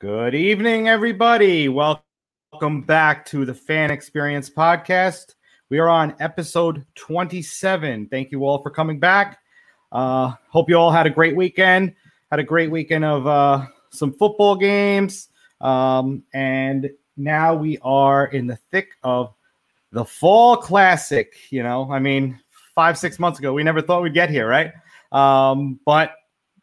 Good evening, everybody. Welcome back to the Fan Experience Podcast. We are on episode 27. Thank you all for coming back. Hope you all had a great weekend. Had a great weekend of some football games. And now we are in the thick of the Fall Classic. 5-6 months ago, we never thought we'd get here, right? But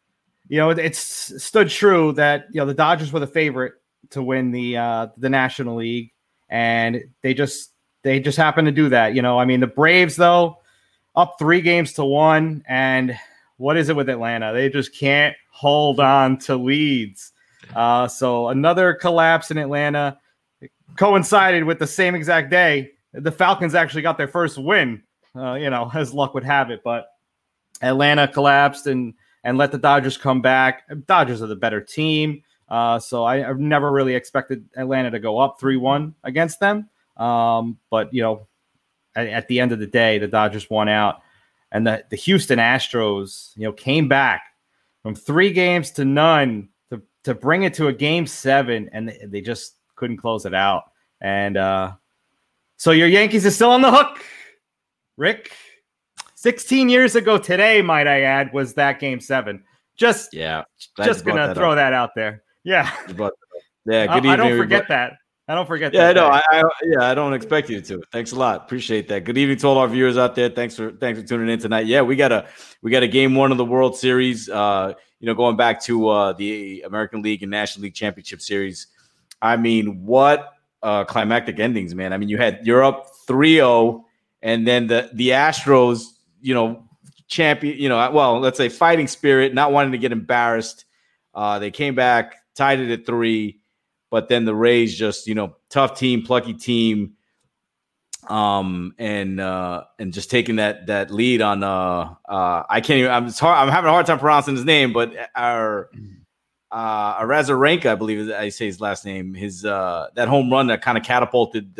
it's stood true that the Dodgers were the favorite to win the National League, and they just happened to do that. The Braves though up 3-1, and what is it with Atlanta? They just can't hold on to leads. So another collapse in Atlanta coincided with the same exact day. The Falcons actually got their first win, as luck would have it, but Atlanta collapsed and let the Dodgers come back. Dodgers are the better team. So I've never really expected Atlanta to go up 3-1 against them. But at the end of the day, the Dodgers won out. And the Houston Astros, came back from 3-0 to bring it to a Game 7, and they just couldn't close it out. And so your Yankees are still on the hook, Rick. 16 years ago today, might I add, was that Game 7. Just going to throw that out there. Yeah. Good evening, I don't forget that. I don't forget that. No, I don't expect you to. Thanks a lot. Appreciate that. Good evening to all our viewers out there. Thanks for tuning in tonight. Yeah, we got a Game 1 of the World Series. Going back to the American League and National League Championship Series. What climactic endings, man. You're up 3-0, and then the Astros, champion, let's say fighting spirit, not wanting to get embarrassed. They came back, tied it at 3, but then the Rays just, tough team, plucky team. And just taking that lead on, I can't even, I'm having a hard time pronouncing his name, but Arozarenko, I believe I say his last name, that home run that kind of catapulted,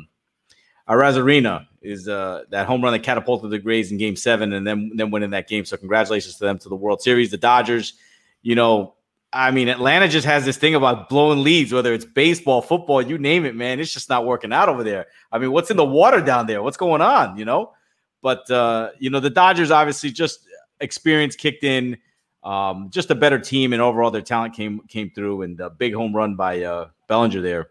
Arozarena is that home run that catapulted the Rays in Game 7 and then winning that game. So congratulations to them to the World Series. The Dodgers, Atlanta just has this thing about blowing leads, whether it's baseball, football, you name it, man. It's just not working out over there. What's in the water down there? What's going on, But, the Dodgers obviously just experience kicked in, just a better team, and overall their talent came through, and a big home run by Bellinger there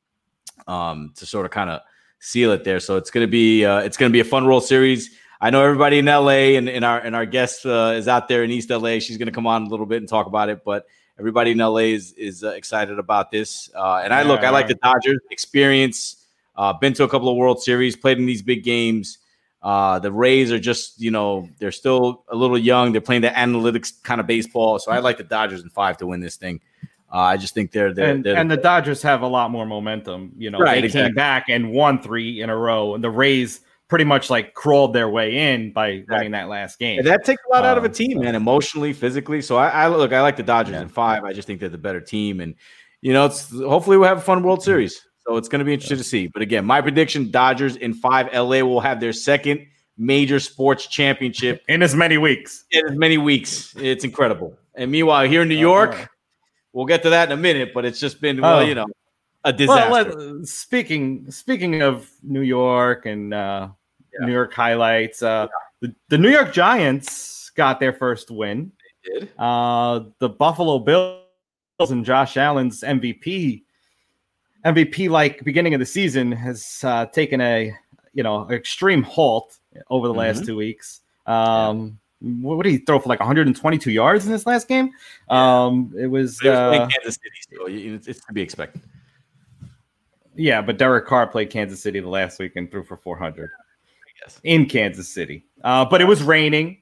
to sort of kind of seal it there. So it's gonna be a fun World Series. I know everybody in LA and our guest is out there in East LA. She's gonna come on a little bit and talk about it, but everybody in LA is excited about this. I like the Dodgers experience. Been to a couple of World Series, played in these big games. The Rays are just they're still a little young. They're playing the analytics kind of baseball. So I like the Dodgers in 5 to win this thing. I just think they're the Dodgers have a lot more momentum. Right, they came back and won 3 in a row, and the Rays pretty much crawled their way in by winning that last game. And that takes a lot out of a team, man, emotionally, physically. So I like the Dodgers in 5. I just think they're the better team, and hopefully we'll have a fun World Series. So it's going to be interesting to see. But again, my prediction: Dodgers in 5. LA will have their second major sports championship in as many weeks. It's incredible. And meanwhile, here in New York. We'll get to that in a minute, but it's just been a disaster. Well, speaking of New York and New York highlights, the New York Giants got their first win. They did. The Buffalo Bills and Josh Allen's MVP beginning of the season has taken a extreme halt over the last 2 weeks. What did he throw for 122 yards in this last game? It was playing Kansas City, so it's to be expected. Yeah, but Derek Carr played Kansas City the last week and threw for 400 in Kansas City. But it was raining.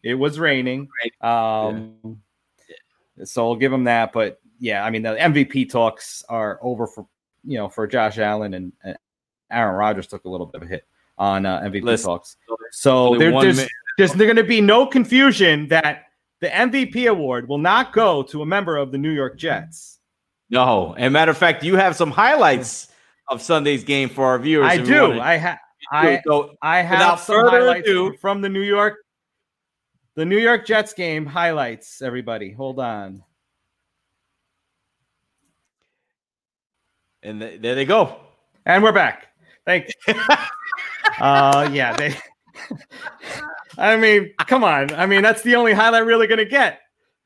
So I'll give him that. But yeah, the MVP talks are over for Josh Allen, and Aaron Rodgers took a little bit of a hit on MVP talks. So there's going to be no confusion that the MVP award will not go to a member of the New York Jets. No. And matter of fact, you have some highlights of Sunday's game for our viewers. I do. I have some highlights from the New York Jets game highlights, everybody. Hold on. And there they go. And we're back. Thanks. Yeah. I mean, come on. I mean, that's the only highlight really going to get.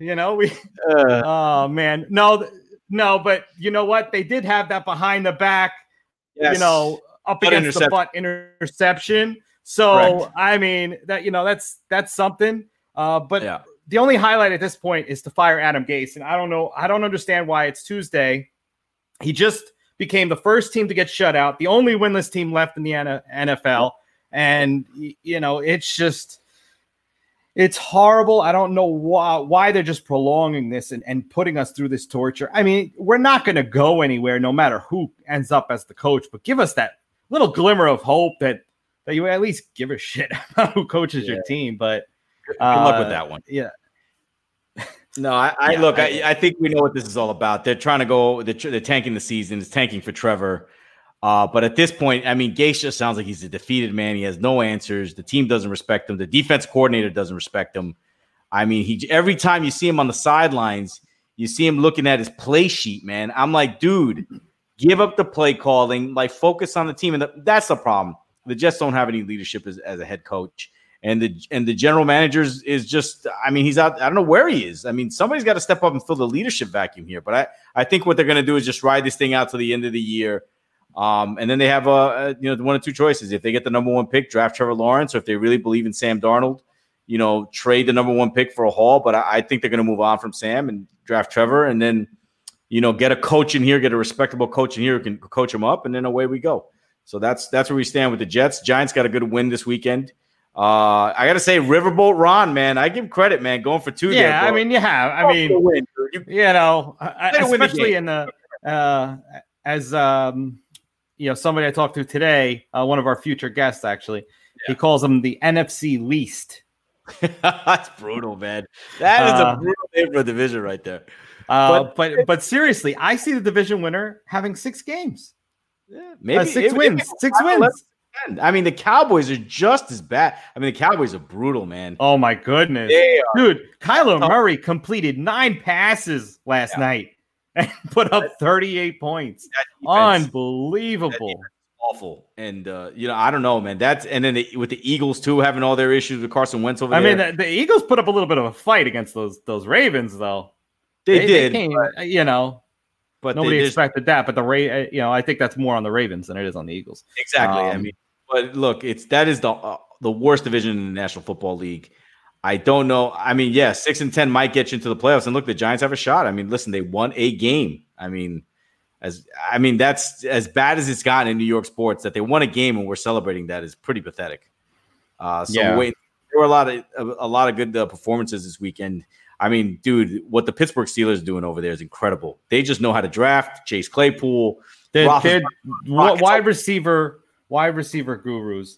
Oh man, no, but you know what? They did have that behind the back, yes. Up against the butt interception. So correct. I mean that's something. But the only highlight at this point is to fire Adam Gase, and I don't understand why it's Tuesday. He just became the first team to get shut out, the only winless team left in the NFL, and it's horrible. I don't know why they're just prolonging this and putting us through this torture. I mean, we're not going to go anywhere no matter who ends up as the coach, but give us that little glimmer of hope that you at least give a shit about who coaches your team. But good luck with that one. Yeah. No, I think we know what this is all about. They're trying to go, they're tanking the season. It's tanking for Trevor. But at this point, I mean, Gase just sounds like he's a defeated man. He has no answers. The team doesn't respect him. The defense coordinator doesn't respect him. I mean, every time you see him on the sidelines, you see him looking at his play sheet, man. I'm like, dude, give up the play calling, like focus on the team. And that's the problem. The Jets don't have any leadership as a head coach. And the general manager is just, I mean, he's out. I don't know where he is. I mean, somebody's got to step up and fill the leadership vacuum here. But I think what they're going to do is just ride this thing out to the end of the year. And then they have one of two choices. If they get the number one pick, draft Trevor Lawrence, or if they really believe in Sam Darnold, trade the number one pick for a haul. But I think they're going to move on from Sam and draft Trevor, and then, get a coach in here, get a respectable coach in here who can coach him up, and then away we go. So that's where we stand with the Jets. Giants got a good win this weekend. I got to say, Riverboat Ron, man, I give him credit, man, going for two. Yeah, there, I mean, you have. I mean, win, especially in the as somebody I talked to today, one of our future guests, actually, he calls them the NFC least. That's brutal, man. That is a brutal name for a division right there. But seriously, I see the division winner having 6 games. Yeah, maybe 6 wins. 6 wins. I mean, the Cowboys are just as bad. I mean, the Cowboys are brutal, man. Oh my goodness, dude! Kyler Murray completed 9 passes last night and put up 38 points. Unbelievable. Awful. And I don't know, man. With the Eagles too, having all their issues with Carson Wentz over there. I mean, the Eagles put up a little bit of a fight against those Ravens, though. They did, but nobody expected that. But I think that's more on the Ravens than it is on the Eagles. Exactly. I mean, but look, that is the worst division in the National Football League. I don't know. I mean, 6-10 might get you into the playoffs. And look, the Giants have a shot. I mean, listen, they won a game. That's as bad as it's gotten in New York sports, that they won a game and we're celebrating that is pretty pathetic. There were a lot of good performances this weekend. I mean, dude, what the Pittsburgh Steelers are doing over there is incredible. They just know how to draft. Chase Claypool, they're wide receiver gurus.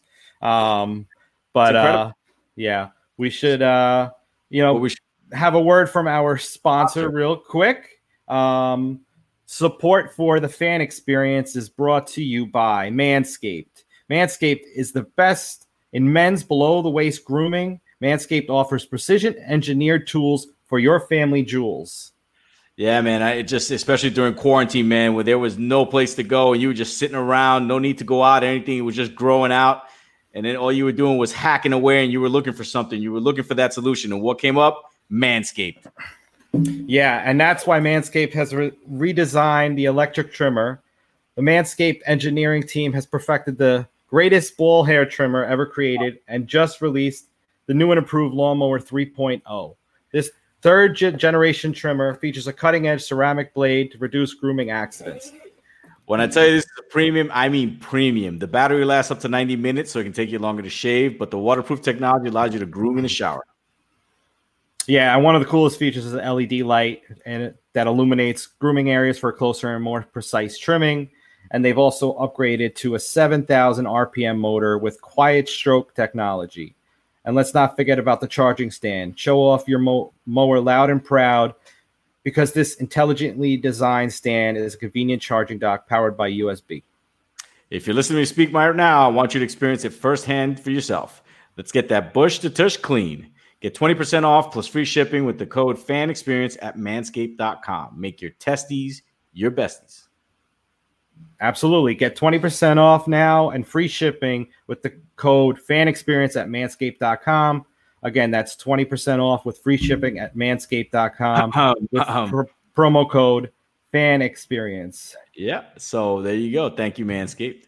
We should have a word from our sponsor real quick. Support for the fan experience is brought to you by Manscaped. Manscaped is the best in men's below-the-waist grooming. Manscaped offers precision-engineered tools for your family jewels. Yeah, man. Especially during quarantine, man, where there was no place to go and you were just sitting around, no need to go out, anything. It was just growing out. And then all you were doing was hacking away and you were looking for something. You were looking for that solution. And what came up? Manscaped. Yeah, and that's why Manscaped has redesigned the electric trimmer. The Manscaped engineering team has perfected the greatest ball hair trimmer ever created and just released the new and improved Lawnmower 3.0. This third-generation trimmer features a cutting-edge ceramic blade to reduce grooming accidents. When I tell you this is a premium, I mean premium. The battery lasts up to 90 minutes, so it can take you longer to shave, but the waterproof technology allows you to groom in the shower. Yeah, and one of the coolest features is an LED light that illuminates grooming areas for closer and more precise trimming. And they've also upgraded to a 7,000 RPM motor with quiet stroke technology. And let's not forget about the charging stand. Show off your mower loud and proud, because this intelligently designed stand is a convenient charging dock powered by USB. If you're listening to me speak right now, I want you to experience it firsthand for yourself. Let's get that bush to tush clean. Get 20% off plus free shipping with the code FANEXPERIENCE at manscaped.com. Make your testes your besties. Absolutely. Get 20% off now and free shipping with the code FANEXPERIENCE at manscaped.com. Again, that's 20% off with free shipping at manscaped.com with promo code FANEXPERIENCE. Yeah. So there you go. Thank you, Manscaped.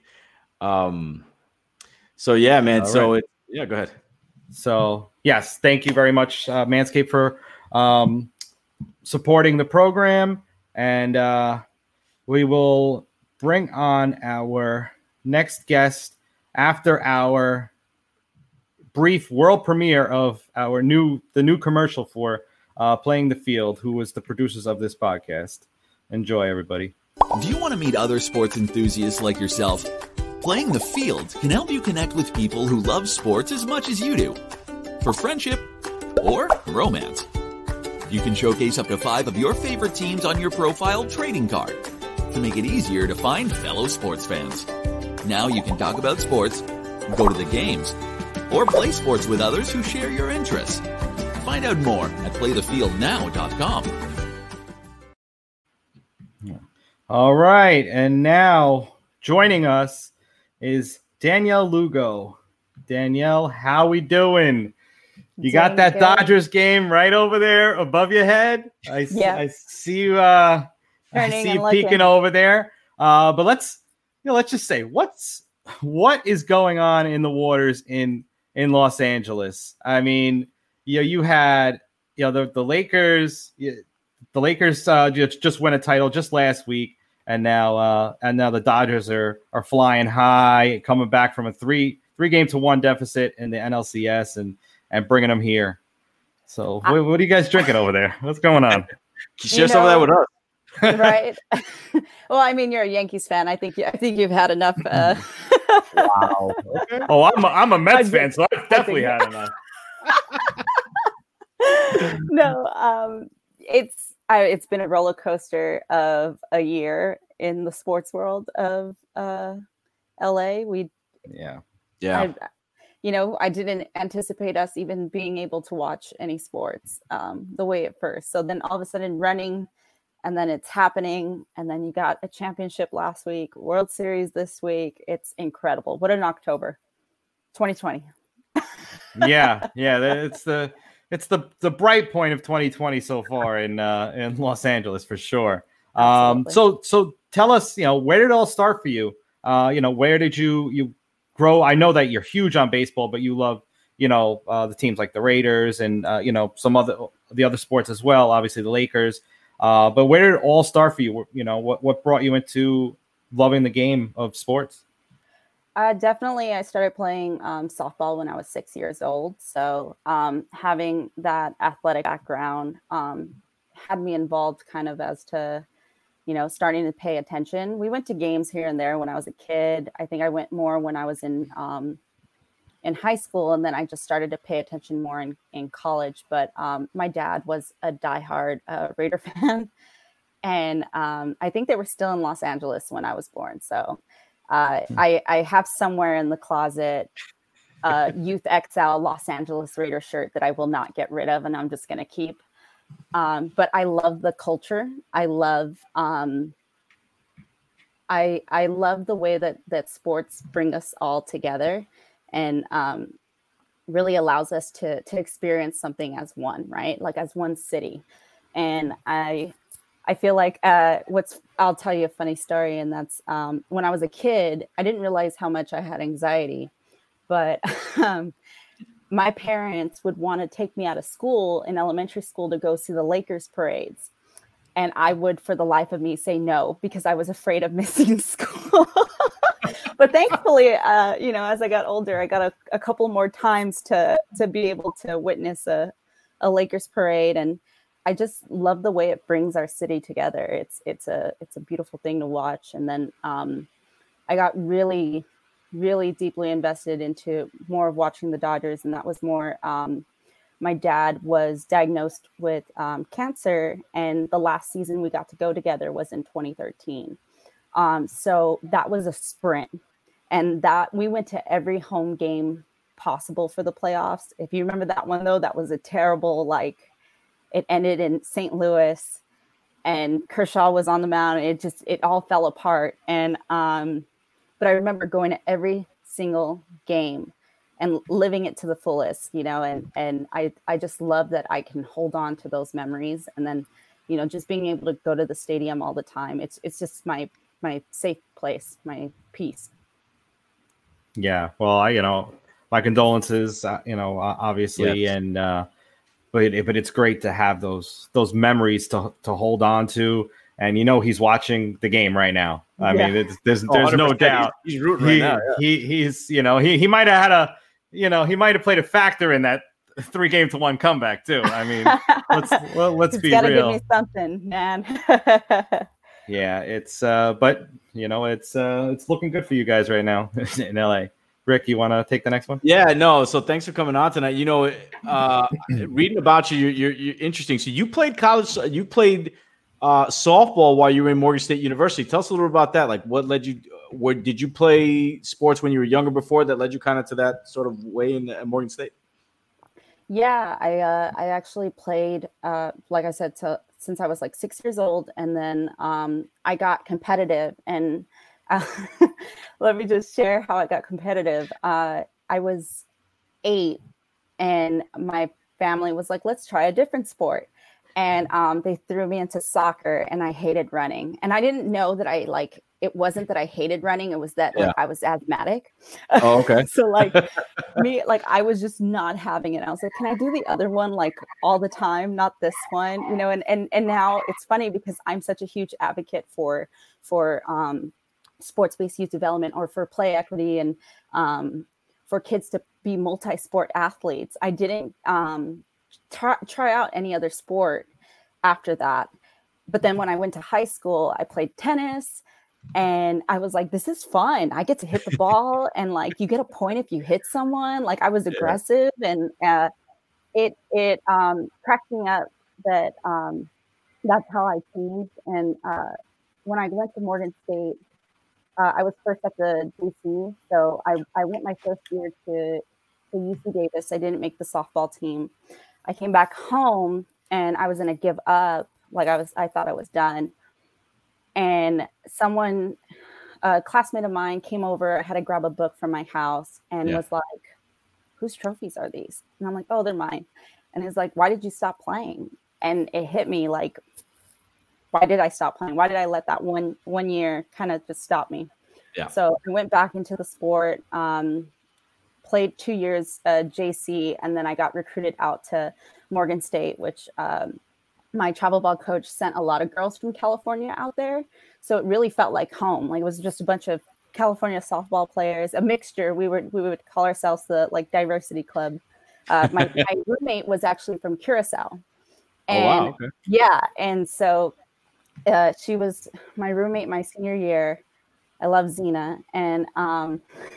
So yeah, man. Go ahead. So yes, thank you very much, Manscaped, for supporting the program. And we will bring on our next guest after our brief world premiere of the new commercial for Playing the Field, who was the producers of this podcast. Enjoy, everybody. Do you want to meet other sports enthusiasts like yourself? Playing the Field can help you connect with people who love sports as much as you do, for friendship or romance. You can showcase up to 5 of your favorite teams on your profile trading card to make it easier to find fellow sports fans. Now you can talk about sports, go to the games, or play sports with others who share your interests. Find out more at playthefieldnow.com. All right, and now joining us is Danielle Lugo. Danielle, how we doing? You got that Dodgers game right over there above your head. I see you. I see you peeking over there. But let's just say what is going on in the waters in Los Angeles. I mean, you had the Lakers. The Lakers just won a title just last week, and now the Dodgers are flying high, coming back from a 3-game-1 deficit in the NLCS and bringing them here. So what are you guys drinking over there? What's going on? Share some of that with us. Right. Well, I mean, you're a Yankees fan. I think you've had enough. Wow. Okay. Oh, I'm a Mets fan, so I've definitely had enough. No, it's been a roller coaster of a year in the sports world of LA. I didn't anticipate us even being able to watch any sports the way at first. So then all of a sudden running, and then it's happening. And then you got a championship last week, World Series this week. It's incredible. What an October, 2020. Yeah. It's the bright point of 2020 so far in Los Angeles for sure. So tell us, where did it all start for you? Where did you grow? I know that you're huge on baseball, but you love, the teams like the Raiders and, some the other sports as well, obviously the Lakers. But where did it all start for you? What brought you into loving the game of sports? Definitely, I started playing softball when I was 6 years old. So having that athletic background had me involved kind of as to, starting to pay attention. We went to games here and there when I was a kid. I think I went more when I was in high school, and then I just started to pay attention more in college. But my dad was a diehard Raider fan, and I think they were still in Los Angeles when I was born. So I have somewhere in the closet Youth XL Los Angeles Raider shirt that I will not get rid of, and I'm just going to keep. But I love the culture. I love I love the way that sports bring us all together, and really allows us to experience something as one, right? Like as one city. And I feel like I'll tell you a funny story. And that's when I was a kid, I didn't realize how much I had anxiety, but my parents would want to take me out of school in elementary school to go see the Lakers parades. And I would, for the life of me, say no, because I was afraid of missing school. But thankfully, as I got older, I got a couple more times to be able to witness a Lakers parade. And I just love the way it brings our city together. It's a beautiful thing to watch. And then I got really, really deeply invested into more of watching the Dodgers. And that was more, my dad was diagnosed with cancer, and the last season we got to go together was in 2013. So that was a sprint, and that we went to every home game possible for the playoffs. If you remember that one, though, that was a terrible, it ended in St. Louis. and Kershaw was on the mound. It all fell apart. And but I remember going to every single game and living it to the fullest, and I just love that I can hold on to those memories. And then, just being able to go to the stadium all the time. It's just my safe place, my peace. Yeah. Well, my condolences, obviously. Yes. And, but it's great to have those memories to hold on to. And, he's watching the game right now. I mean, there's no doubt he's rooting right now. Yeah. He's, he might've had he might've played a factor in that 3-1 comeback too. I mean, let's be gotta real. Give me something, man. Yeah, it's but it's looking good for you guys right now in LA. Rick, you want to take the next one? Yeah, no. So thanks for coming on tonight. Reading about you're interesting. So you played college. You played softball while you were in Morgan State University. Tell us a little about that. Like, what led you? Did you play sports when you were younger before that led you kind of to that sort of way in Morgan State? Yeah, I actually played, like I said, since I was like 6 years old, and then I got competitive. And let me just share how I got competitive. I was 8, and my family was like, "Let's try a different sport," and they threw me into soccer, and I hated running. And I didn't know that it wasn't that I hated running. It was that I was asthmatic. Oh, okay. So I was just not having it. I was like, can I do the other one like all the time? Not this one, and now it's funny because I'm such a huge advocate for sports-based youth development, or for play equity, and for kids to be multi-sport athletes. I didn't try out any other sport after that. But then when I went to high school, I played tennis. And I was like, this is fun. I get to hit the ball, and like you get a point if you hit someone. Like I was aggressive, and it cracked me up that that's how I changed. And when I went to Morgan State, I was first at the JC. So I went my first year to UC Davis. I didn't make the softball team. I came back home, and I was going to give up. I thought I was done. And a classmate of mine came over, had to grab a book from my house, and was like, whose trophies are these? And I'm like, oh, they're mine. And he's like, why did you stop playing? And it hit me like, why did I stop playing? Why did I let that one year kind of just stop me? Yeah. So I went back into the sport, played 2 years JC, and then I got recruited out to Morgan State, which my travel ball coach sent a lot of girls from California out there. So it really felt like home. Like it was just a bunch of California softball players, a mixture. We would call ourselves the diversity club. My roommate was actually from Curacao. And, oh, wow. Okay. Yeah. And so she was my roommate my senior year. I love Zena. And I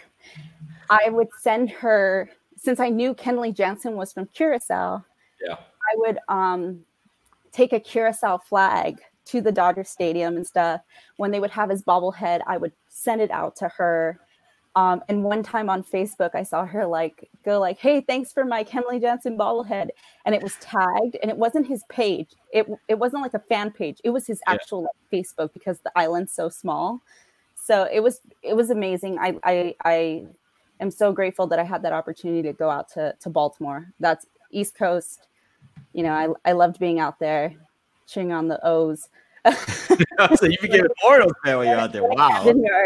would send her, since I knew Kenley Jansen was from Curacao, I would take a Curacao flag to the Dodger Stadium and stuff. When they would have his bobblehead, I would send it out to her. And one time on Facebook, I saw her go hey, thanks for my Kenley Jansen bobblehead. And it was tagged, and it wasn't his page. It wasn't like a fan page. It was his actual Facebook, because the island's so small. So it was amazing. I am so grateful that I had that opportunity to go out to Baltimore. That's East Coast. I loved being out there, cheering on the O's. So you became an Orioles fan when you're out there. Wow.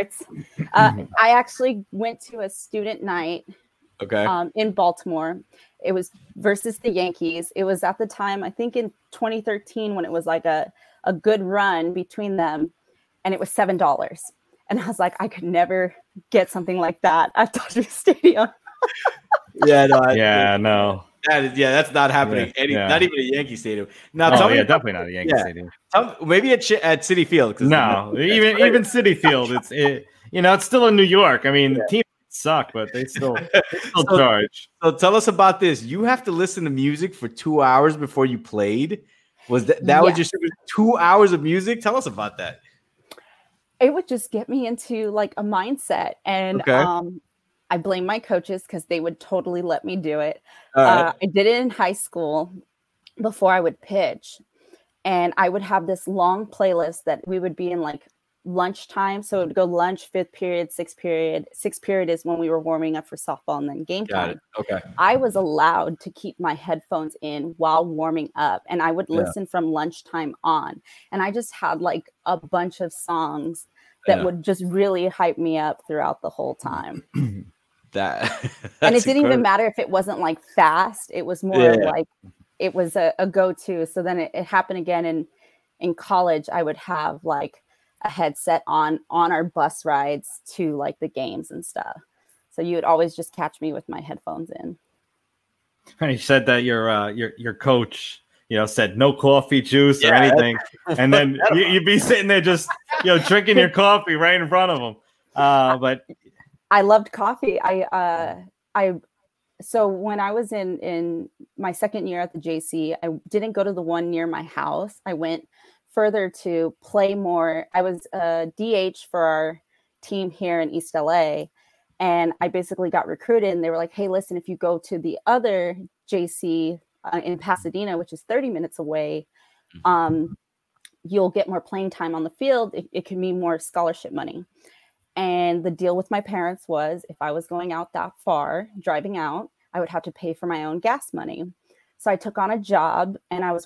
I actually went to a student night in Baltimore. It was versus the Yankees. It was at the time, I think in 2013, when it was like a good run between them, and it was $7. And I was like, I could never get something like that at Dodger Stadium. No. That's not happening. Not even a Yankee Stadium. Now, definitely not a Yankee Stadium. Maybe at Citi Field. No, even Citi Field. It's still in New York. I mean, teams suck, but they still charge. So tell us about this. You have to listen to music for 2 hours before you played. Was that was just 2 hours of music? Tell us about that. It would just get me into like a mindset, and I blame my coaches because they would totally let me do it. I did it in high school before I would pitch. And I would have this long playlist that we would be in like lunchtime. So it would go lunch, fifth period, sixth period. Sixth period is when we were warming up for softball and then game Got time. it. Okay. I was allowed to keep my headphones in while warming up, and I would listen from lunchtime on. And I just had like a bunch of songs that would just really hype me up throughout the whole time. And it didn't even matter if it wasn't like fast. It was more like it was a go-to. So then it happened again in college. I would have like a headset on our bus rides to like the games and stuff. So you would always just catch me with my headphones in. And you said that your coach, said no coffee, juice, or anything, and then you'd be sitting there just drinking your coffee right in front of him. But I loved coffee. So when I was in my second year at the JC, I didn't go to the one near my house. I went further to play more. I was a DH for our team here in East LA, and I basically got recruited, and they were like, hey, listen, if you go to the other JC in Pasadena, which is 30 minutes away, you'll get more playing time on the field. It can mean more scholarship money. And the deal with my parents was if I was going out that far, driving out, I would have to pay for my own gas money. So I took on a job, and I was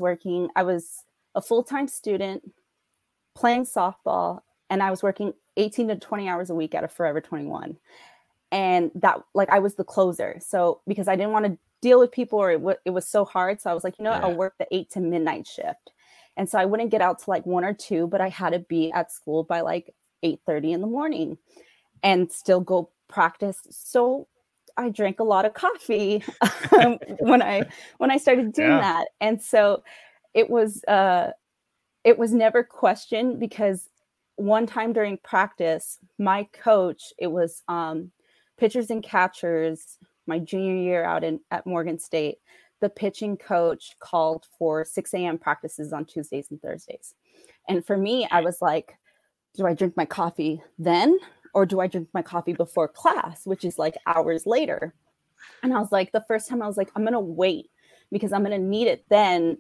a full-time student playing softball, and I was working 18 to 20 hours a week at a Forever 21. And that, like, I was the closer. So because I didn't want to deal with people, or it was so hard. So I was like, I'll work the 8 to midnight shift. And so I wouldn't get out to like 1 or 2, but I had to be at school by like 8:30 in the morning and still go practice. So I drank a lot of coffee when I started doing that. And so it was never questioned, because one time during practice, my coach, it was pitchers and catchers, my junior year out at Morgan State, the pitching coach called for 6 a.m. practices on Tuesdays and Thursdays. And for me, I was like, do I drink my coffee then, or do I drink my coffee before class, which is like hours later? And I was like, the first time I was like, I'm going to wait because I'm going to need it then,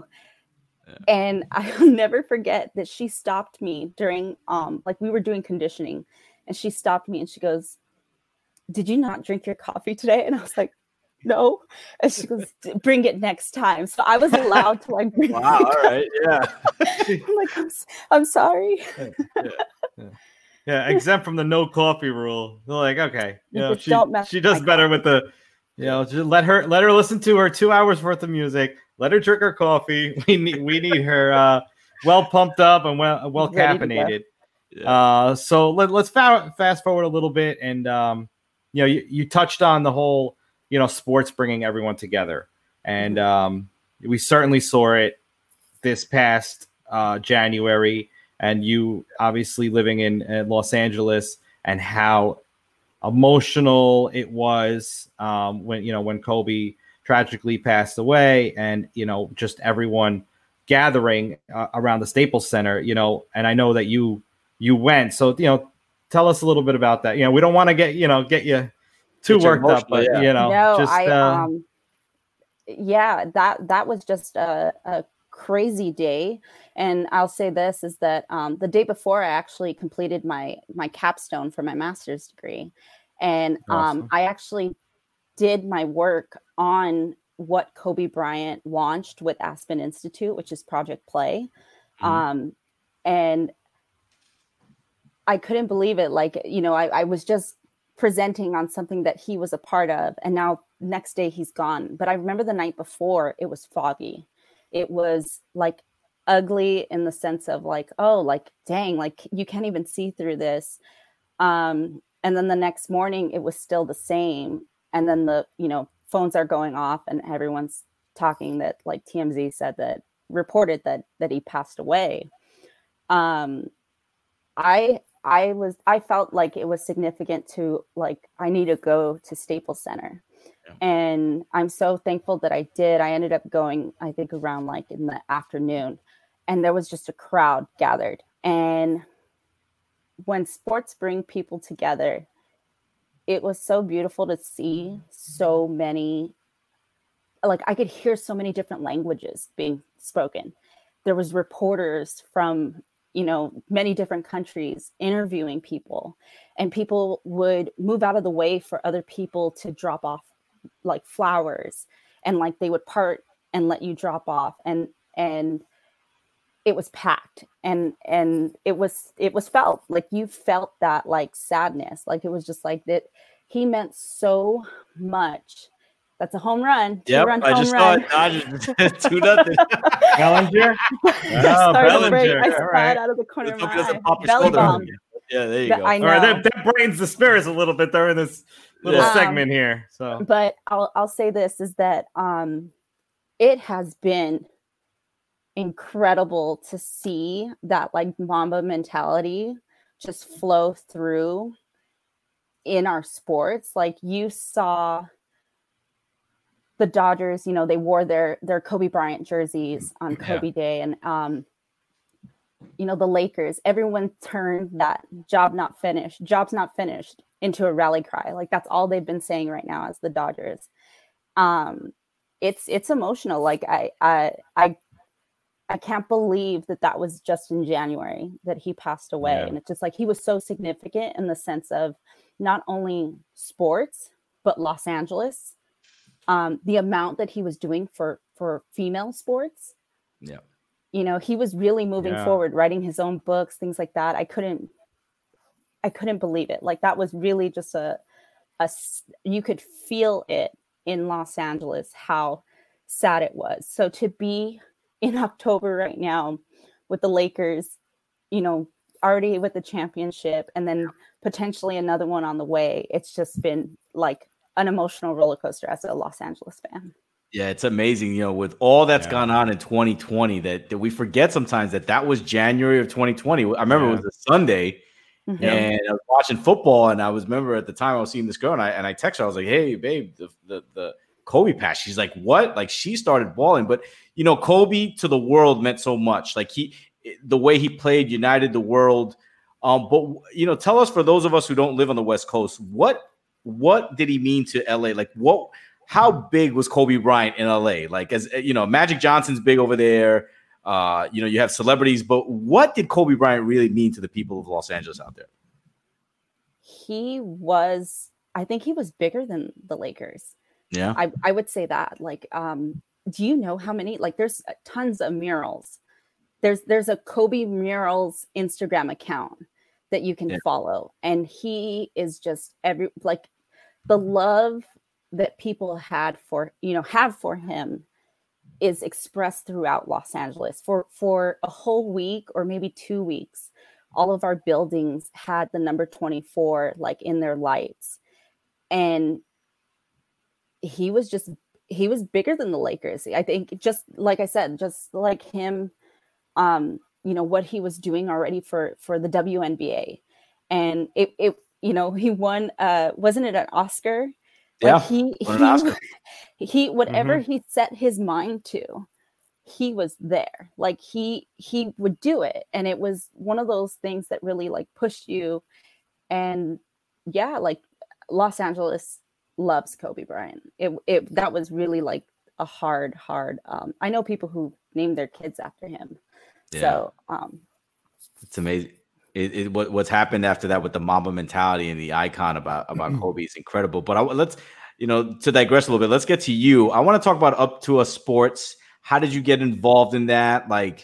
And I'll never forget that she stopped me during, like we were doing conditioning, and she stopped me and she goes, did you not drink your coffee today? And I was like, no. And she goes, bring it next time. So I was allowed to like bring all right. Yeah. I'm like, I'm sorry. Yeah, exempt from the no coffee rule. They're like, okay, she does my better coffee. with the, just let her listen to her 2 hours worth of music. Let her drink her coffee. We need her well pumped up and well caffeinated. Yeah. So let's fast forward a little bit, and you touched on the whole sports bringing everyone together, and we certainly saw it this past January. And you obviously living in Los Angeles, and how emotional it was when Kobe tragically passed away, and just everyone gathering around the Staples Center, and I know that you went, so tell us a little bit about that. We don't want to get you too worked up, but that was just a crazy day. And I'll say this is that the day before, I actually completed my capstone for my master's degree, and awesome. I actually did my work on what Kobe Bryant launched with Aspen Institute, which is Project Play. And I couldn't believe it. Like, I was just presenting on something that he was a part of, and now next day he's gone. But I remember the night before, it was foggy. It was like ugly in the sense of like, oh, like, dang, like you can't even see through this. And then the next morning it was still the same. And then the, phones are going off and everyone's talking that like TMZ said that reported that he passed away. I felt like it was significant to like, I need to go to Staples Center. And I'm so thankful that I did. I ended up going, I think around like in the afternoon, and there was just a crowd gathered. And when sports bring people together, it was so beautiful to see so many, like I could hear so many different languages being spoken. there was reporters from, many different countries interviewing people, and people would move out of the way for other people to drop off like flowers, and like they would part and let you drop off, and it was packed, and it was felt like you felt that like sadness, like it was just like that he meant so much. That's a home run. Yep, I just saw it. Dodgers 2-0. Bellinger. Bellinger. I saw it out of the corner of my eye. Belly bomb. Yeah, there you go. I know. All right, that brains the spirits a little bit during this little segment here. So, but I'll say this is that it has been incredible to see that like Mamba mentality just flow through in our sports. Like you saw the Dodgers, they wore their Kobe Bryant jerseys on Kobe Day, and the Lakers, everyone turned that job's not finished into a rally cry. Like that's all they've been saying right now as the Dodgers. It's emotional. Like I can't believe that was just in January that he passed away. And it's just like, he was so significant in the sense of not only sports, but Los Angeles. The amount that he was doing for female sports. Yeah. He was really moving forward, writing his own books, things like that. I couldn't believe it. Like that was really just you could feel it in Los Angeles, how sad it was. So to be in October right now with the Lakers, already with the championship and then potentially another one on the way, it's just been like an emotional roller coaster as a Los Angeles fan. Yeah, it's amazing, with all that's gone on in 2020 that we forget sometimes that was January of 2020. I remember it was a Sunday, and I was watching football, and remember at the time I was seeing this girl, and I texted her. I was like, "Hey, babe, the Kobe pass." She's like, "What?" Like she started bawling, but Kobe to the world meant so much. Like the way he played united the world. But tell us, for those of us who don't live on the West Coast, what did he mean to LA? Like how big was Kobe Bryant in LA? Like, as Magic Johnson's big over there. You have celebrities, but what did Kobe Bryant really mean to the people of Los Angeles out there? I think he was bigger than the Lakers. Yeah. I would say that. Like, do you know how many, like there's tons of murals. There's a Kobe Murals Instagram account that you can follow. And he is just the love that people have for him is expressed throughout Los Angeles. For a whole week or maybe 2 weeks, all of our buildings had the number 24 like in their lights. And he was bigger than the Lakers. I think, just like I said, just like him, what he was doing already for the WNBA. And it he won, wasn't it an Oscar? Like he whatever he set his mind to, he was there. Like he would do it. And it was one of those things that really like pushed you. And like Los Angeles loves Kobe Bryant. That was really like a hard, I know people who named their kids after him. So it's amazing. What's happened after that with the Mamba mentality and the icon about Kobe is incredible. But let's, to digress a little bit, let's get to you. I want to talk about Up to Us Sports. How did you get involved in that? Like,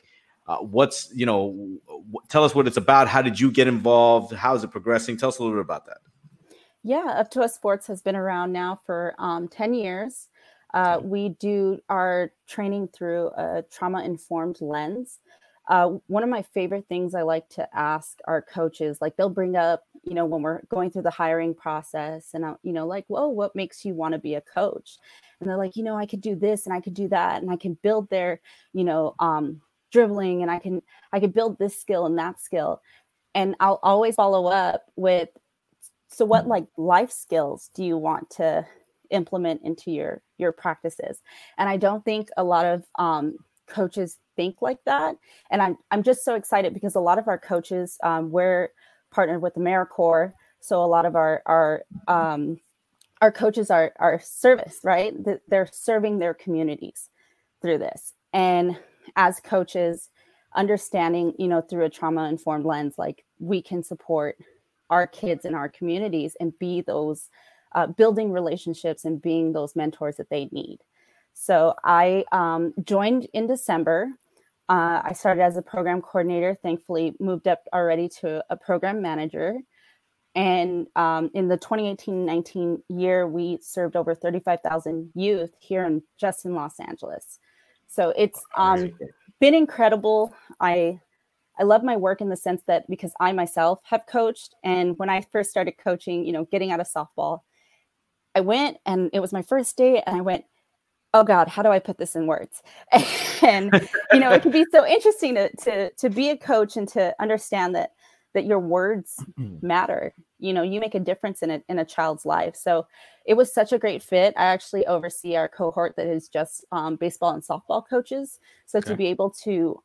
tell us what it's about. How did you get involved? How is it progressing? Tell us a little bit about that. Yeah, Up to Us Sports has been around now for 10 years. We do our training through a trauma-informed lens. One of my favorite things I like to ask our coaches, like they'll bring up, when we're going through the hiring process and, like, whoa, what makes you want to be a coach? And they're like, I could do this and I could do that. And I can build their, dribbling, and I could build this skill and that skill. And I'll always follow up with, so what like life skills do you want to implement into your practices? And I don't think a lot of coaches think like that. And I'm just so excited because a lot of our coaches, we're partnered with AmeriCorps. So a lot of our coaches are service, right? They're serving their communities through this. And as coaches, understanding, through a trauma-informed lens, like we can support our kids in our communities and be those building relationships and being those mentors that they need. So I joined in December. I started as a program coordinator, thankfully moved up already to a program manager. And in the 2018-19 year, we served over 35,000 youth here in Los Angeles. So it's been incredible. I love my work in the sense that because I myself have coached, and when I first started coaching, getting out of softball, I went and it was my first day and I went, oh God, how do I put this in words? And, it can be so interesting to be a coach and to understand that your words matter. You make a difference in a child's life. So it was such a great fit. I actually oversee our cohort that is just baseball and softball coaches. So to be able to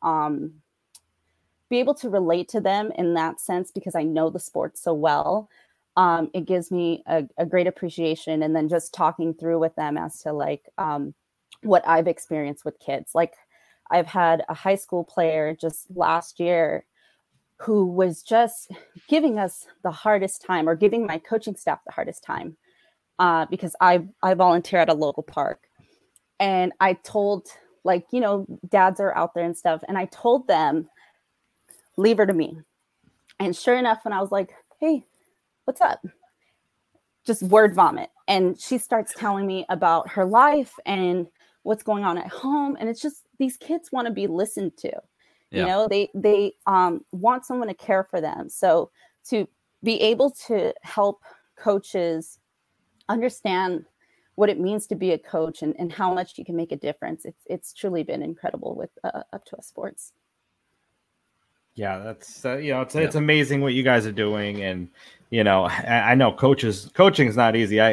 relate to them in that sense, because I know the sport so well, it gives me a great appreciation. And then just talking through with them as to what I've experienced with kids. Like I've had a high school player just last year who was just giving us the hardest time, or giving my coaching staff the hardest time, because I volunteer at a local park. And I told, dads are out there and stuff. And I told them, leave her to me. And sure enough, when I was like, hey, what's up? Just word vomit. And she starts telling me about her life and what's going on at home. And it's just, these kids want to be listened to. Yeah. They want someone to care for them. So to be able to help coaches understand what it means to be a coach and how much you can make a difference, it's truly been incredible with Up to Us Sports. Yeah, that's it's amazing what you guys are doing, and I know coaching is not easy.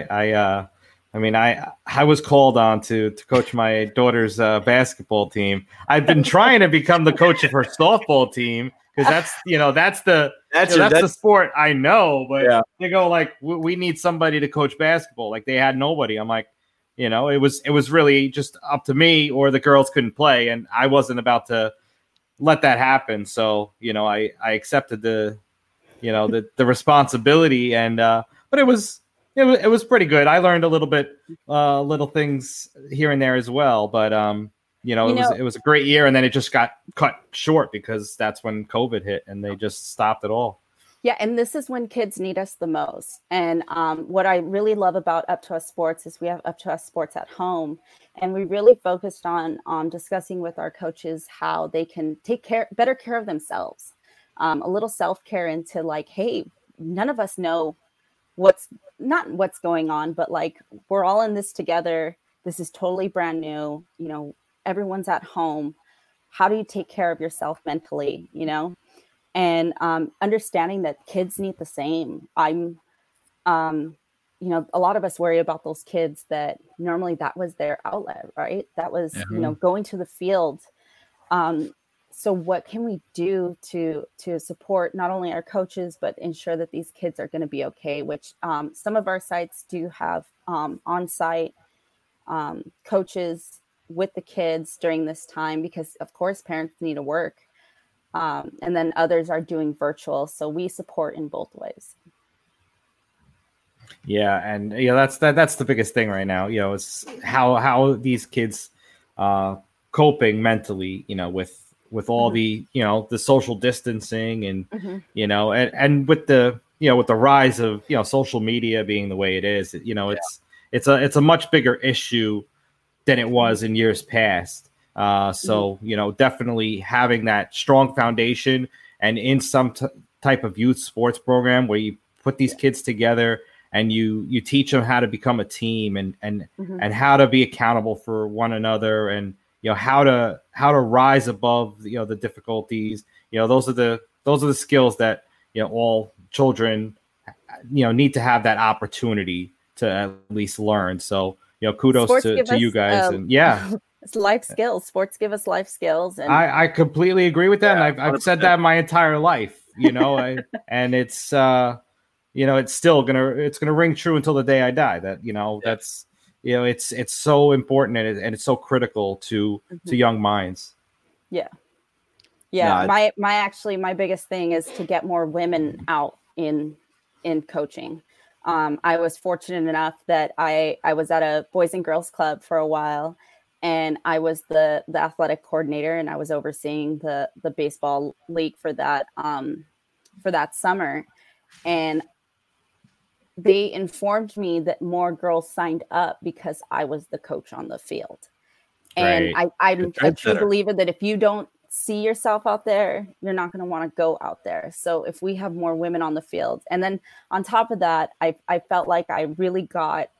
I was called on to coach my daughter's basketball team. I've been trying to become the coach of her softball team, because that's the sport I know. But they go like, we need somebody to coach basketball. Like they had nobody. I'm like, it was really just up to me, or the girls couldn't play, and I wasn't about to let that happen. So I accepted the responsibility, and but it was pretty good. I learned a little bit, little things here and there as well. But it was a great year, and then it just got cut short because that's when COVID hit, and they just stopped it all. Yeah, and this is when kids need us the most. And what I really love about Up to Us Sports is we have Up to Us Sports at home, and we really focused on discussing with our coaches how they can take better care of themselves, a little self-care into hey, none of us know what's going on, but we're all in this together. This is totally brand new. Everyone's at home. How do you take care of yourself mentally? And understanding that kids need the same. A lot of us worry about those kids that normally that was their outlet, right? That was, going to the field. So what can we do to support not only our coaches, but ensure that these kids are going to be okay, which some of our sites do have on-site coaches with the kids during this time, because of course parents need to work. And then others are doing virtual. So we support in both ways. Yeah. And that's the biggest thing right now. It's how these kids coping mentally, with all the, the social distancing and, and with the, with the rise of, social media being the way it is, it's a much bigger issue than it was in years past. So, definitely having that strong foundation, and in some type of youth sports program where you put these kids together and you teach them how to become a team and how to be accountable for one another, and, how to rise above, the difficulties, those are the skills that, all children, need to have that opportunity to at least learn. So, kudos to you guys. And it's life skills. Sports give us life skills. And I completely agree with that. Yeah, and I've said that my entire life, and it's, it's still gonna ring true until the day I die. That, that's, it's so important, and it's so critical to young minds. Yeah. No, My biggest thing is to get more women out in coaching. I was fortunate enough that I was at a boys and girls club for a while, and I was the athletic coordinator, and I was overseeing the baseball league for that summer. And they informed me that more girls signed up because I was the coach on the field. And Right. I'm a true trendsetter. believer that if you don't see yourself out there, you're not going to want to go out there. So if we have more women on the field, and then on top of that, I felt like I really got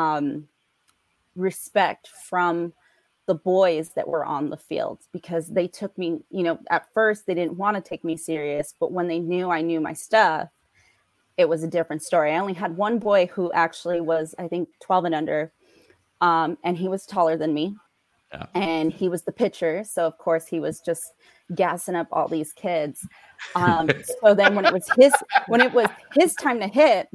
respect from the boys that were on the field, because they took me, at first they didn't want to take me serious, but when they knew I knew my stuff, it was a different story. I only had one boy who actually was, I think, 12 and under, and he was taller than me. Yeah. And he was the pitcher. So, of course, he was just gassing up all these kids. So then when it was his time to hit,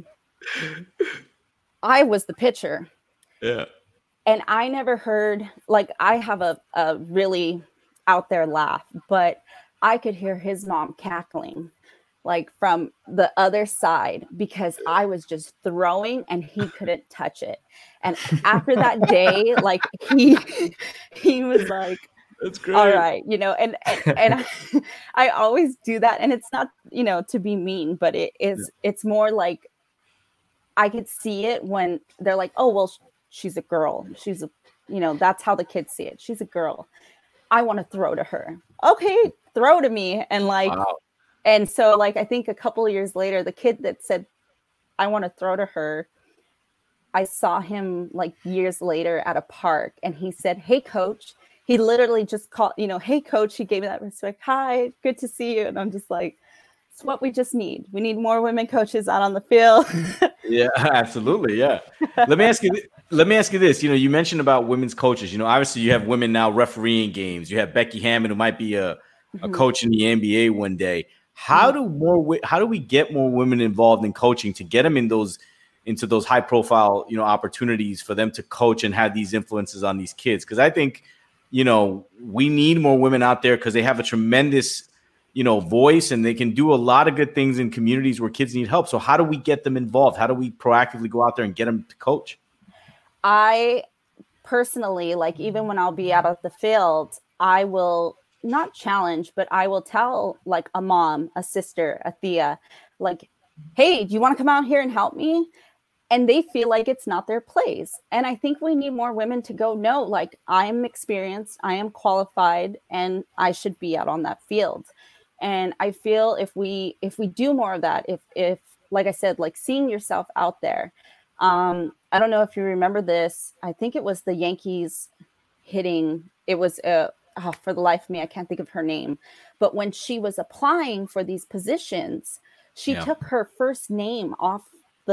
I was the pitcher. Yeah. And I never heard, like, I have a really out there laugh, but I could hear his mom cackling, like from the other side, because I was just throwing and he couldn't touch it. And after that day, like he was like, That's great. all right, and I always do that. And it's not, to be mean, but it's more like I could see it when they're like, oh, well, she's a girl. She's that's how the kids see it. She's a girl. I want to throw to her. Okay, throw to me. And like, Wow. And so, like, I think a couple of years later, the kid that said, I want to throw to her, I saw him like years later at a park, and he said, hey, coach. He literally just called, hey, coach. He gave me that respect. Hi, good to see you. And I'm just like, it's what we just need. We need more women coaches out on the field. Yeah, absolutely. Yeah. Let me ask you this. You mentioned about women's coaches. Obviously you have women now refereeing games. You have Becky Hammond, who might be a coach in the NBA one day. How do we get more women involved in coaching to get them into those high profile, opportunities for them to coach and have these influences on these kids? Because I think, we need more women out there because they have a tremendous, voice, and they can do a lot of good things in communities where kids need help. So how do we get them involved? How do we proactively go out there and get them to coach? I personally, like, even when I'll be out of the field, I will not challenge, but I will tell like a mom, a sister, a Thea, like, hey, do you want to come out here and help me? And they feel like it's not their place. And I think we need more women to go, no, like, I am experienced, I am qualified, and I should be out on that field. And I feel if we do more of that, if like I said, like seeing yourself out there. I don't know if you remember this. I think it was the Yankees hitting. It was for the life of me, I can't think of her name. But when she was applying for these positions, she took her first name off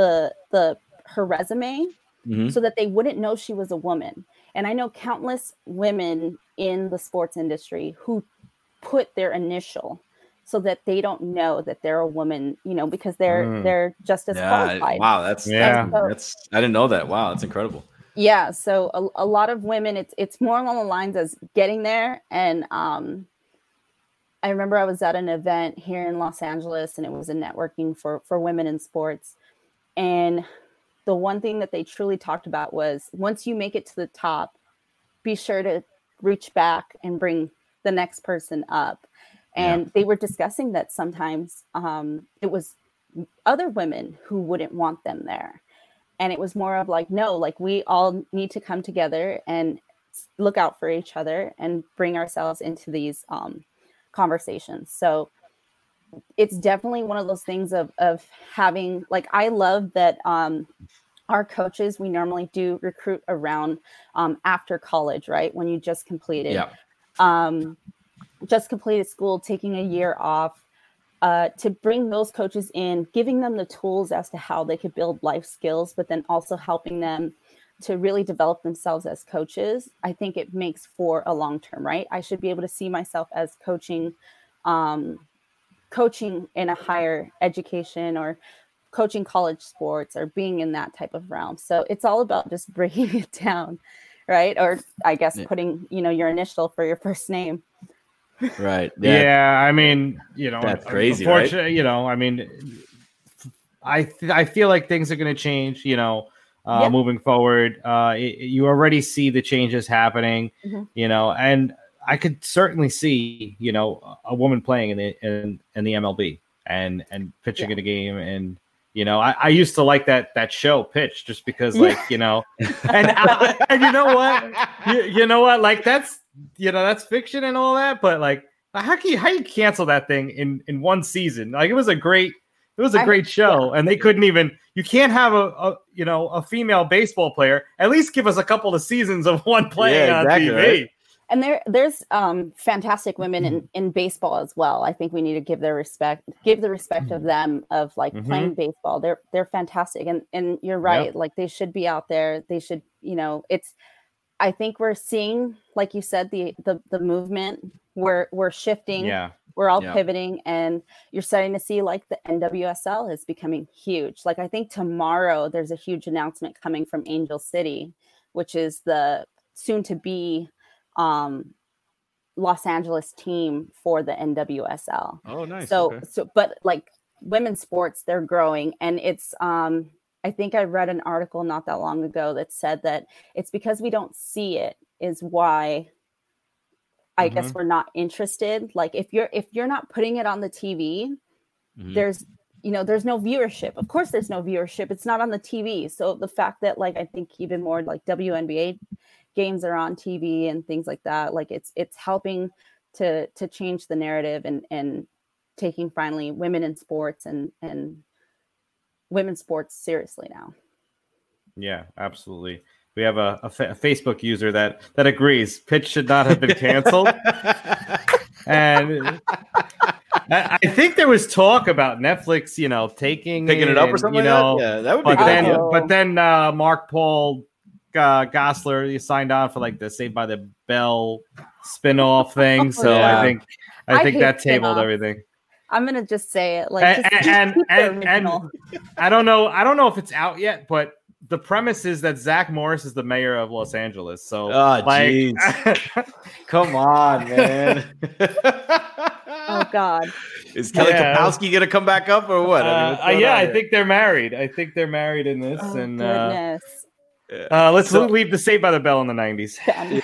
her resume so that they wouldn't know she was a woman. And I know countless women in the sports industry who put their initial so that they don't know that they're a woman, because they're just as qualified. Wow, that's I didn't know that. Wow, that's incredible. Yeah, so a lot of women, it's more along the lines as getting there. And I remember I was at an event here in Los Angeles, and it was a networking for women in sports. And the one thing that they truly talked about was, once you make it to the top, be sure to reach back and bring the next person up. And they were discussing that sometimes it was other women who wouldn't want them there. And it was more of like, no, like, we all need to come together and look out for each other and bring ourselves into these conversations. So it's definitely one of those things of having, like, I love that our coaches, we normally do recruit around after college, right? When you just completed. Just completed school, taking a year off, to bring those coaches in, giving them the tools as to how they could build life skills, but then also helping them to really develop themselves as coaches. I think it makes for a long term, right? I should be able to see myself as coaching in a higher education, or coaching college sports, or being in that type of realm. So it's all about just breaking it down, right? Or I guess putting, your initial for your first name. Right. Yeah. I mean, that's crazy, right? I mean, I feel like things are going to change, moving forward. You already see the changes happening, and I could certainly see, a woman playing in the MLB and pitching in a game. And, I used to like that show Pitch just because and you know what, like that's fiction and all that. But like, how you cancel that thing in one season? Like it was a great show, and they couldn't even. You can't have a female baseball player. At least give us a couple of seasons of one playing on TV. Right? And there's fantastic women in baseball as well. I think we need to give the respect of them of like playing baseball. They're fantastic, and you're right. Yep. Like they should be out there. They should, I think we're seeing, like you said, the movement. We're shifting. Yeah. We're all pivoting, and you're starting to see like the NWSL is becoming huge. Like I think tomorrow there's a huge announcement coming from Angel City, which is the soon to be Los Angeles team for the NWSL. Oh, nice. So but like women's sports, they're growing, and it's I think I read an article not that long ago that said that it's because we don't see it is why I guess we're not interested. Like if you're not putting it on the TV, there's no viewership. Of course there's no viewership. It's not on the TV. So the fact that like I think even more like WNBA games are on TV and things like that, like it's helping to change the narrative and taking finally women in sports and women's sports seriously now. Yeah, absolutely. We have a Facebook user that agrees Pitch should not have been canceled. And I think there was talk about Netflix, picking it up or something like that. Yeah, that would be good. But then Mark Paul Gosselaar, he signed on for like the Saved by the Bell spinoff thing. So yeah. I think that tabled everything. I'm gonna just say it like and I don't know if it's out yet, but the premise is that Zach Morris is the mayor of Los Angeles. So, come on, man. Oh God, is Kelly Kapowski gonna come back up or what? I think they're married. I think they're married in this. Oh, and goodness. Let's leave the Saved by the Bell in the 90s.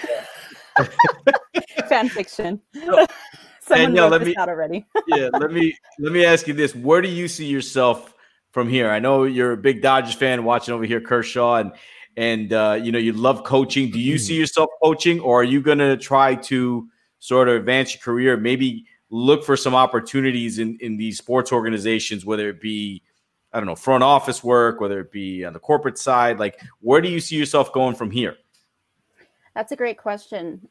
Fan fiction. Someone wrote this out already. Let me ask you this: where do you see yourself from here? I know you're a big Dodgers fan, watching over here Kershaw, and you love coaching. Do you see yourself coaching, or are you going to try to sort of advance your career, maybe look for some opportunities in these sports organizations, whether it be, I don't know, front office work, whether it be on the corporate side? Like, where do you see yourself going from here? That's a great question.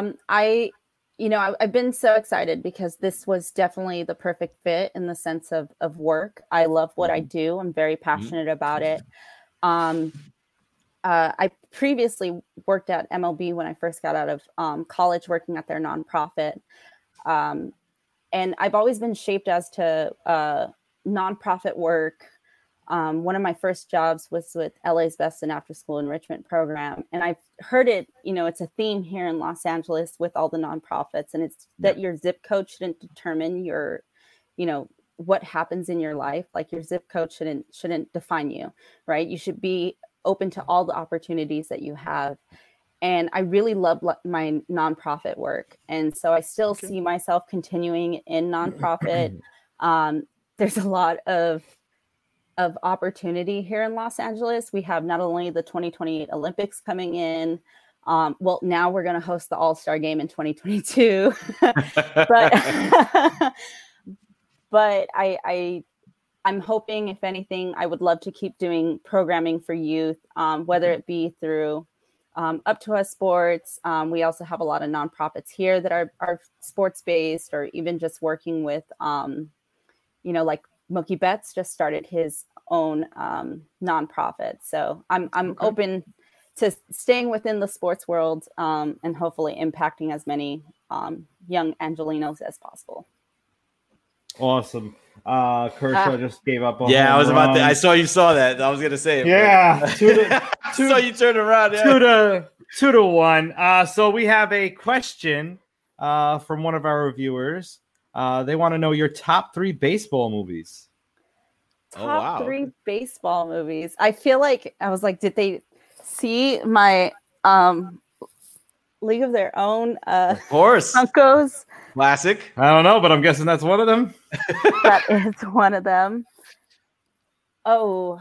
I've been so excited because this was definitely the perfect fit in the sense of work. I love what I do. I'm very passionate about it. I previously worked at MLB when I first got out of college, working at their nonprofit. And I've always been shaped as to nonprofit work. One of my first jobs was with LA's Best and After School Enrichment Program. And I've heard it, it's a theme here in Los Angeles with all the nonprofits. And it's that your zip code shouldn't determine your, what happens in your life. Like your zip code shouldn't define you, right? You should be open to all the opportunities that you have. And I really love my nonprofit work. And so I still see myself continuing in nonprofit. There's a lot of opportunity here in Los Angeles. We have not only the 2028 Olympics coming in, now we're going to host the All-Star game in 2022, but I'm hoping, if anything, I would love to keep doing programming for youth, whether it be through Up to Us Sports. We also have a lot of nonprofits here that are sports based, or even just working with, like Mookie Betts just started his own nonprofit. So I'm open to staying within the sports world and hopefully impacting as many young Angelinos as possible. Awesome. Kershaw just gave up on I saw you saw that. I was gonna say it. Yeah. So you turned around. Yeah. 2-1. So we have a question from one of our reviewers. They want to know your top 3 baseball movies. Top 3 baseball movies. I feel like I was like, did they see my League of Their Own? Of course, Funkos. Classic. I don't know, but I'm guessing that's one of them. That is one of them. Oh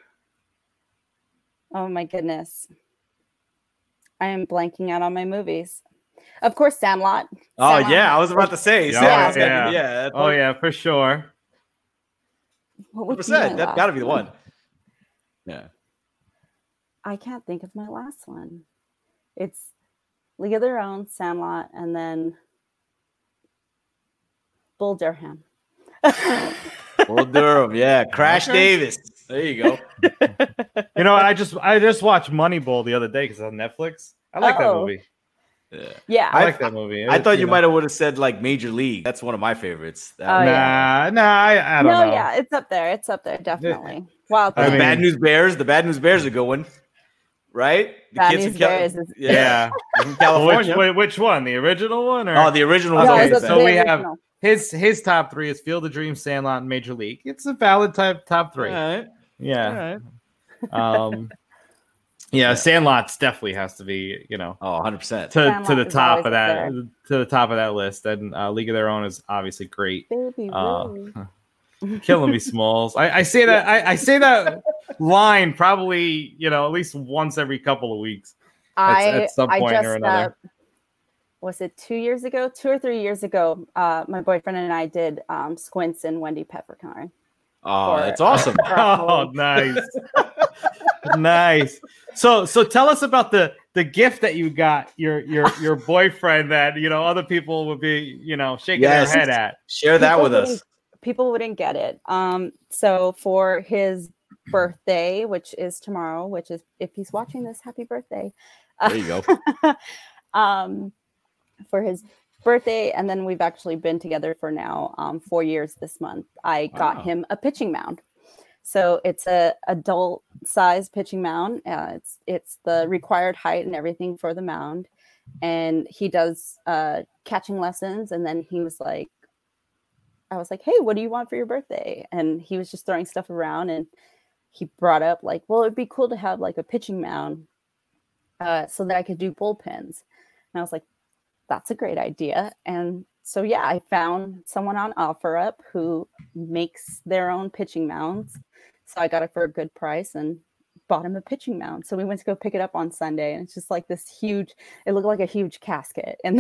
my goodness. I am blanking out on my movies. Of course, Sandlot. Oh, yeah. I was about to say. Yeah. Oh, yeah, for sure. What would be That's got to be the one. Yeah. I can't think of my last one. It's League of Their Own, Sandlot, and then Bull Durham. Bull Durham, yeah. Crash Davis. There you go. You know, I just watched Moneyball the other day because it's on Netflix. I like that movie. Yeah. I like that movie. I thought you might have would have said like Major League. That's one of my favorites. I don't know. No, yeah, it's up there. It's up there, definitely. Wow. The Bad News Bears. The Bad News Bears are going. Right? The Bad kids News from Bears is from California. Which one? The original one? Or? Oh, the original. Okay, Was so we have his top 3 is Field of Dreams, Sandlot, and Major League. It's a valid top 3. All right. Yeah. All right. Yeah, Sandlot's definitely has to be, you know, 100% to the top of that list. And League of Their Own is obviously great. Baby, Killing me, Smalls. I say that I say that line probably, you know, at least once every couple of weeks. At some point or another. Was it 2 years ago? 2 or 3 years ago, my boyfriend and I did Squints and Wendy Peppercorn. Oh, that's awesome. Oh, nice. Nice. So tell us about the gift that you got your boyfriend that, you know, other people would be, you know, shaking their head at. Share that with us. People wouldn't get it. So for his birthday, which is tomorrow, which is, if he's watching this, happy birthday. There you go. For his birthday, and then we've actually been together for now 4 years this month. I got him a pitching mound. So it's a adult size pitching mound. It's the required height and everything for the mound. And he does catching lessons. And then he was like, I was like, hey, what do you want for your birthday? And he was just throwing stuff around, and he brought up like, well, it'd be cool to have like a pitching mound so that I could do bullpens. And I was like, that's a great idea. And so, yeah, I found someone on OfferUp who makes their own pitching mounds. So I got it for a good price and bought him a pitching mound. So we went to go pick it up on Sunday, and it's just like this huge, it looked like a huge casket. And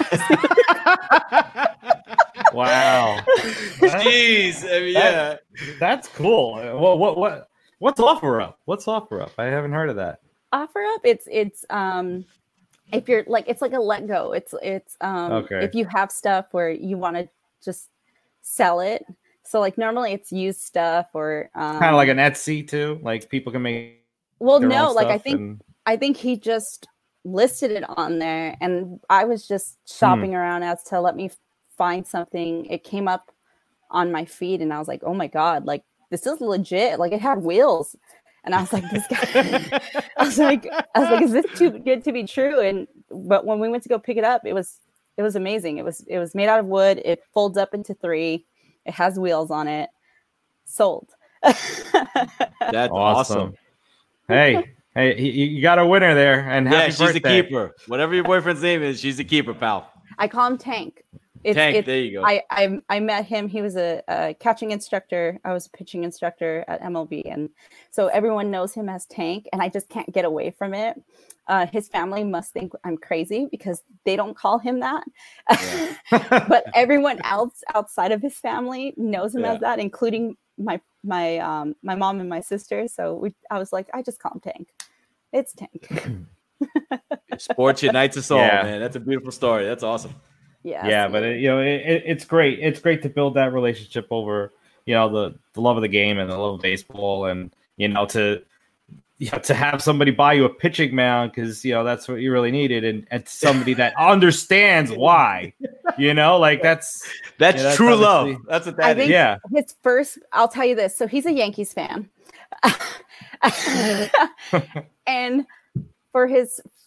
wow. Jeez. I mean, yeah. That's cool. What's OfferUp? What's OfferUp? I haven't heard of that. OfferUp, it's if you're like, it's like a let go. It's okay. If you have stuff where you want to just sell it. So like normally it's used stuff or kind of like an Etsy too. Like people can make. Well, no, like I think he just listed it on there, and I was just shopping around as to let me find something. It came up on my feed, and I was like, oh my God, like this is legit. Like it had wheels. And I was like, this guy, I was like, is this too good to be true? But when we went to go pick it up, it was amazing. It was made out of wood. It folds up into 3. It has wheels on it. Sold. That's awesome. Hey, you got a winner there. And happy she's birthday. a keeper. Whatever your boyfriend's name is, she's a keeper, pal. I call him Tank. Tank, there you go. I met him. He was a catching instructor. I was a pitching instructor at MLB. And so everyone knows him as Tank, and I just can't get away from it. His family must think I'm crazy because they don't call him that. Yeah. But everyone else outside of his family knows him as that, including my mom and my sister. So I was like, I just call him Tank. It's Tank. Sports unites us all, man. That's a beautiful story. That's awesome. Yeah, but it's great. It's great to build that relationship over, you know, the love of the game and the love of baseball, and you know to have somebody buy you a pitching mound because you know that's what you really needed, and somebody that understands why, you know, like that's true love. That's what that is. Yeah. His first, I'll tell you this. So he's a Yankees fan, and for his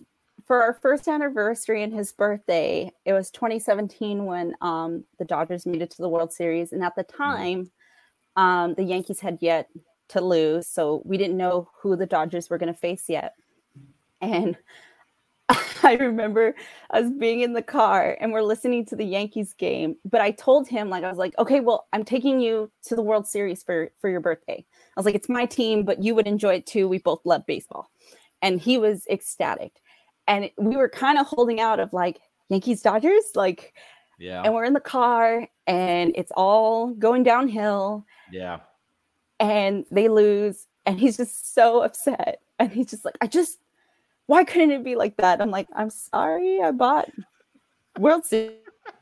for our first anniversary and his birthday, it was 2017 when the Dodgers made it to the World Series. And at the time, the Yankees had yet to lose. So we didn't know who the Dodgers were going to face yet. And I remember us being in the car and we're listening to the Yankees game. But I told him, like, I was like, okay, well, I'm taking you to the World Series for your birthday. I was like, it's my team, but you would enjoy it too. We both love baseball. And he was ecstatic. And we were kind of holding out of like Yankees Dodgers, like, yeah. And we're in the car and it's all going downhill. Yeah. And they lose. And he's just so upset. And he's just like, why couldn't it be like that? I'm like, I'm sorry, I bought World Series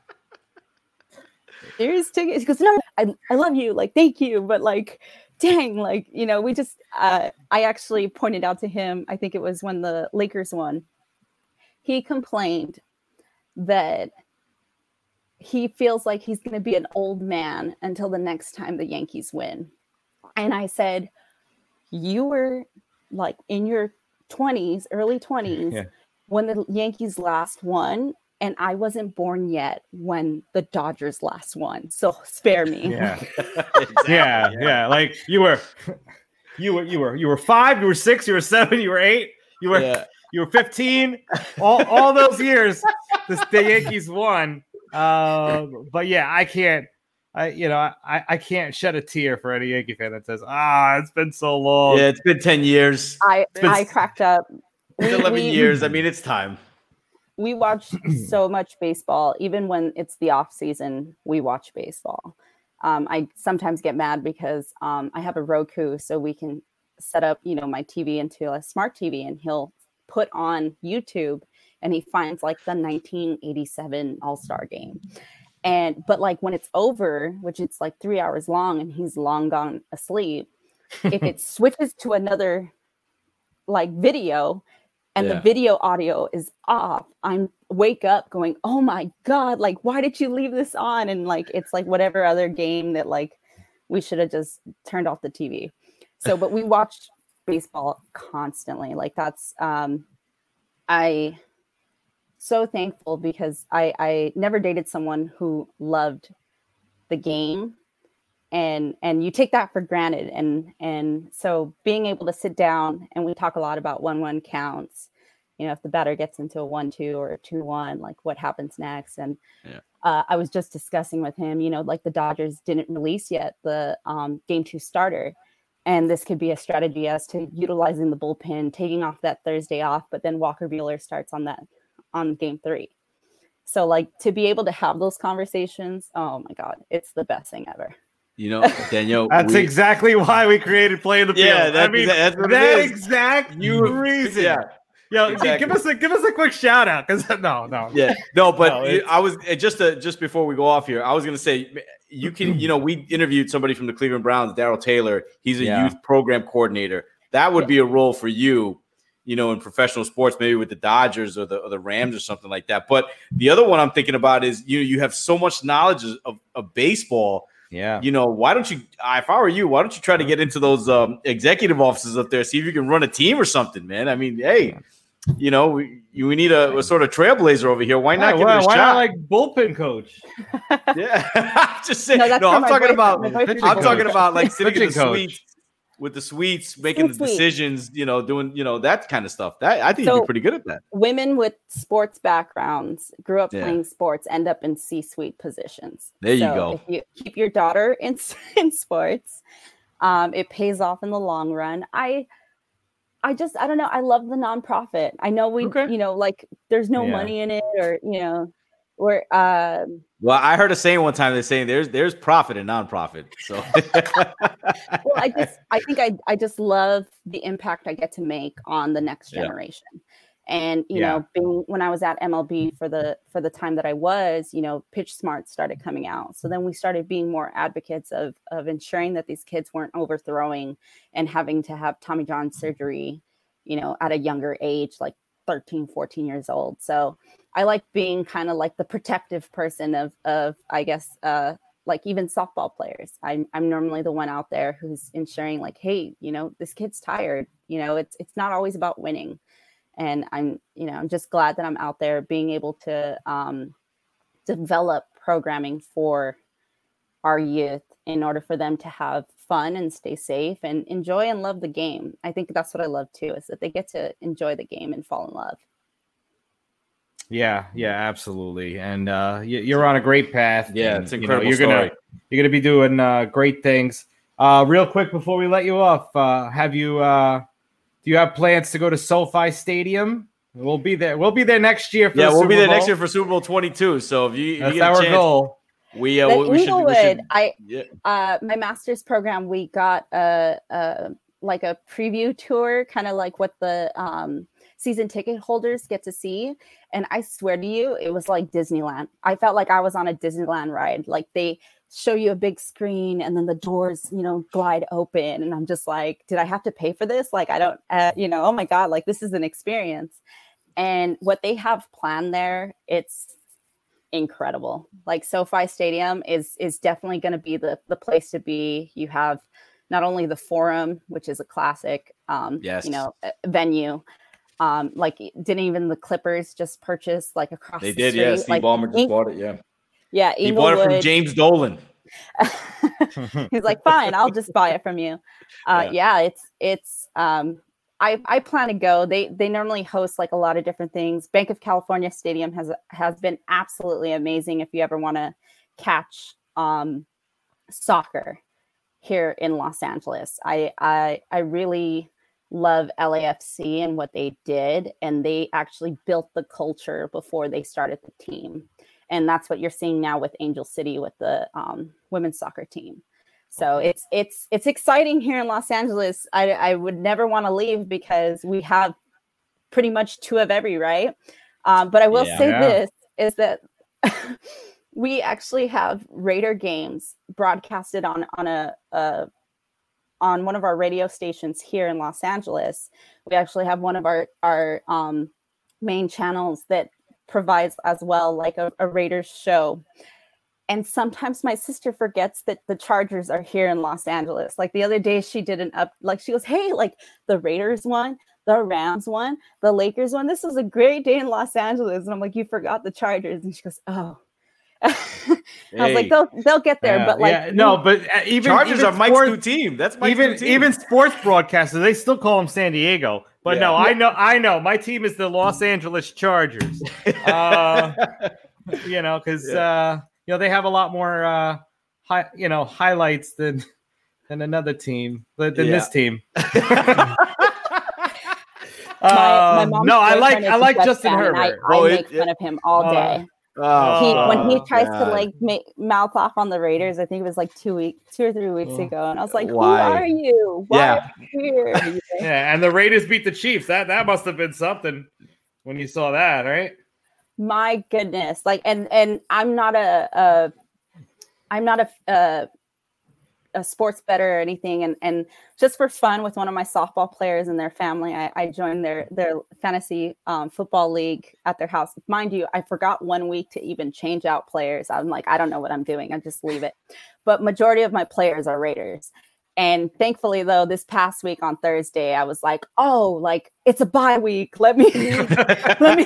tickets. He goes, no, I love you. Like, thank you. But like, dang, like, you know, we just, I actually pointed out to him, I think it was when the Lakers won, he complained that he feels like he's going to be an old man until the next time the Yankees win. And I said, you were like in your 20s, early 20s, when the Yankees last won, and I wasn't born yet when the Dodgers last won. So spare me. Yeah. Exactly, yeah. Like you were 5, you were 6, you were 7, you were 8, you were 15. All those years, the Yankees won. But yeah, I can't shed a tear for any Yankee fan that says, it's been so long. Yeah, it's been 10 years. I cracked up. It's 11 years. I mean, it's time. We watch so much baseball, even when it's the off season, we watch baseball. I sometimes get mad because I have a Roku, so we can set up, my TV into a smart TV, and he'll put on YouTube and he finds like the 1987 All-Star game. But like when it's over, which it's like 3 hours long and he's long gone asleep, if it switches to another like video and the video audio is off, I'm wake up going, oh my God, like, why did you leave this on? And like, it's like whatever other game that like we should have just turned off the TV. So, but we watch baseball constantly. Like that's, I so thankful because I never dated someone who loved the game, and you take that for granted. And so being able to sit down, and we talk a lot about 1-1 counts, if the batter gets into a 1-2 or a 2-1, like what happens next. And I was just discussing with him, like the Dodgers didn't release yet the game 2 starter. And this could be a strategy as to utilizing the bullpen, taking off that Thursday off, but then Walker Buehler starts on game 3. So like to be able to have those conversations, oh my God, it's the best thing ever. Danielle, that's exactly why we created Play in the Field. Yeah, that's that exact reason. Yeah, exactly. give us a quick shout out, because no. Yeah, no, but I was just before we go off here, I was gonna say you can, we interviewed somebody from the Cleveland Browns, Darryl Taylor. He's a youth program coordinator. That would be a role for you, in professional sports, maybe with the Dodgers or the Rams or something like that. But the other one I'm thinking about is you have so much knowledge of baseball. Yeah. Why don't you, if I were you, why don't you try to get into those executive offices up there, see if you can run a team or something, man? I mean, hey, we need a sort of trailblazer over here. Why not give it a shot? Why not like bullpen coach? Yeah. Just saying. No, I'm talking about like sitting in the suites with the suites, making the decisions, doing, that kind of stuff. That I think you'd be pretty good at that. Women with sports backgrounds, grew up playing sports, end up in C-suite positions. There you go. If you keep your daughter in sports, it pays off in the long run. I don't know. I love the nonprofit. I know like there's no money in it, or, we're, well, I heard a saying one time, they're saying there's profit in nonprofit. So well, I just love the impact I get to make on the next generation. And, when I was at MLB for the time that I was, Pitch Smart started coming out. So then we started being more advocates of ensuring that these kids weren't overthrowing and having to have Tommy John surgery, at a younger age, like 13, 14 years old. So I like being kind of like the protective person of I guess, like even softball players. I'm normally the one out there who's ensuring like, hey, this kid's tired. It's not always about winning. And I'm just glad that I'm out there being able to develop programming for our youth in order for them to have fun and stay safe and enjoy and love the game. I think that's what I love too, is that they get to enjoy the game and fall in love. Yeah, absolutely. And you're on a great path. Yeah, and, it's an incredible story. You're gonna be doing great things. Real quick before we let you off, do you have plans to go to SoFi Stadium? We'll be there. We'll be there next year. We'll be there next year for Super Bowl 22. So if you that's get a our chance, goal. We should. My master's program, we got like a preview tour, kind of like what the season ticket holders get to see. And I swear to you, it was like Disneyland. I felt like I was on a Disneyland ride. Like they show you a big screen and then the doors, glide open. And I'm just like, did I have to pay for this? Like, I don't, oh my God, like this is an experience. And what they have planned there, it's incredible. Like SoFi Stadium is definitely going to be the place to be. You have not only the Forum, which is a classic, venue. Like didn't even the Clippers just purchase like across they the did, street? yeah. Steve Ballmer just bought it, yeah. Yeah, he bought it from James Dolan. He's like, fine, I'll just buy it from you. It's I plan to go. They normally host like a lot of different things. Bank of California Stadium has been absolutely amazing if you ever want to catch soccer here in Los Angeles. I really love LAFC and what they did, and they actually built the culture before they started the team. And that's what you're seeing now with Angel City with the women's soccer team. So it's exciting here in Los Angeles. I would never want to leave because we have pretty much two of every, right? But I will say this is that we actually have Raider games broadcasted on one of our radio stations here in Los Angeles. We actually have one of our main channels that provides as well, like a Raiders show. And sometimes my sister forgets that the Chargers are here in Los Angeles. Like the other day she did she goes, hey, like the Raiders won, the Rams won, the Lakers won. This was a great day in Los Angeles. And I'm like, you forgot the Chargers. And she goes, oh. I was like, they'll get there, but even Chargers are Mike's new team. That's Mike's new team. Even sports broadcasters, they still call them San Diego. But I know my team is the Los Angeles Chargers. Because they have a lot more highlights than another team than this team. My mom's I like Justin Herbert. I make fun of him all day. When he tries to mouth off on the Raiders, I think it was like 2 or 3 weeks ago, and I was like, "Who are you? Why are you here?" Yeah, and the Raiders beat the Chiefs. That must have been something when you saw that, right? My goodness, and I'm not a sports bettor or anything, and just for fun with one of my softball players and their family, I joined their fantasy football league at their house. Mind you, I forgot 1 week to even change out players. I'm like, I don't know what I'm doing. I just leave it. But majority of my players are Raiders. And thankfully, though, this past week on Thursday, I was like, oh, like it's a bye week. Let me. But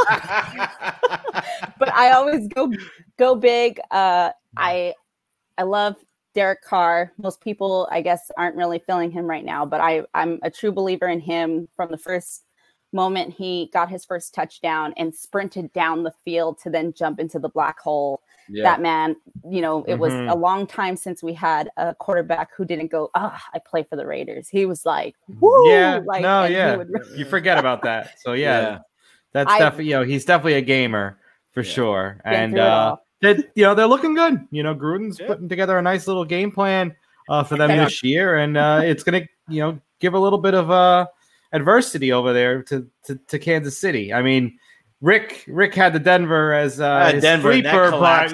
I always go big. I love Derek Carr. Most people, I guess, aren't really feeling him right now, but I'm a true believer in him. From the first moment he got his first touchdown and sprinted down the field to then jump into the black hole. Yeah. That man, it was a long time since we had a quarterback who didn't go, I play for the Raiders. He was like, woo! You forget about that. So that's definitely, he's definitely a gamer for sure. And they're looking good. Gruden's putting together a nice little game plan for them this year, and it's going to give a little bit of adversity over there to Kansas City. I mean, Rick had the Denver as his sleeper, but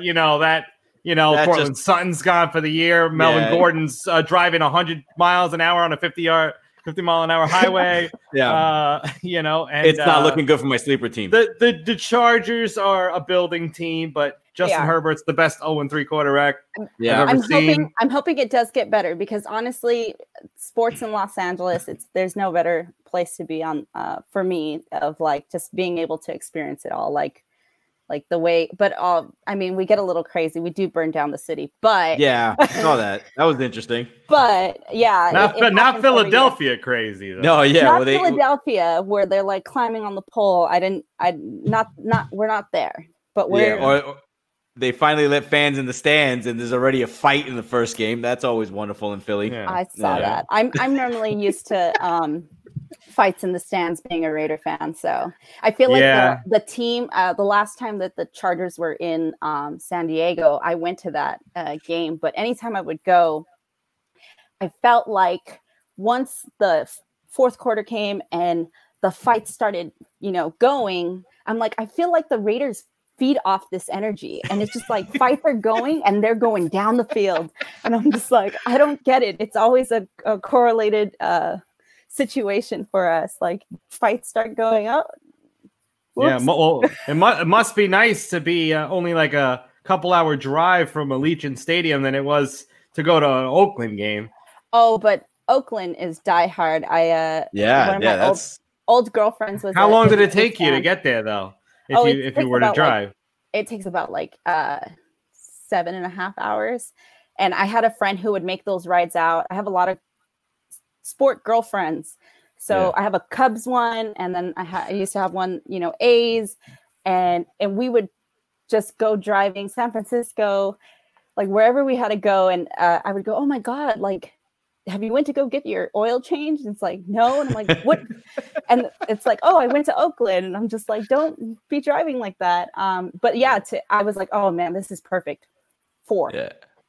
Cortland Sutton's gone for the year. Melvin Gordon's driving 100 miles an hour on a 50-yard 50-mile-an-hour highway. You know, and it's not looking good for my sleeper team. The Chargers are a building team, but Justin Herbert's the best 0-3 quarterback I've ever seen. I'm hoping it does get better because honestly, sports in Los Angeles, there's no better place to be on for me of like just being able to experience it all, like the way. But I mean, we get a little crazy. We do burn down the city, but I saw that. That was interesting. But yeah, not Philadelphia crazy though. No, not Philadelphia where they're like climbing on the pole. We're not there, but we're. Or they finally let fans in the stands, and there's already a fight in the first game. That's always wonderful in Philly. Yeah. I saw that. I'm normally used to fights in the stands being a Raider fan, so I feel like the team. The last time that the Chargers were in San Diego, I went to that game. But anytime I would go, I felt like once the fourth quarter came and the fight started, going, I'm like, I feel like the Raiders feed off this energy, and it's just like fights are going and they're going down the field, and I'm just like, I don't get it. It's always a correlated situation for us. Like fights start going up. Whoops. Yeah, well, it must be nice to be only like a couple hour drive from Allegiant Stadium than it was to go to an Oakland game. Oh, but Oakland is diehard. One of my old girlfriends was. How long did it take you to get there though? If you were to drive, it takes about 7.5 hours. And I had a friend who would make those rides out. I have a lot of sport girlfriends. So I have a Cubs one, and then I used to have one, A's, and we would just go driving San Francisco, like wherever we had to go. And I would go, oh my God, like, have you went to go get your oil changed? And it's like, no. And I'm like, what? And it's like, oh, I went to Oakland. And I'm just like, don't be driving like that. But yeah, I was like, oh man, this is perfect. 4. Yeah.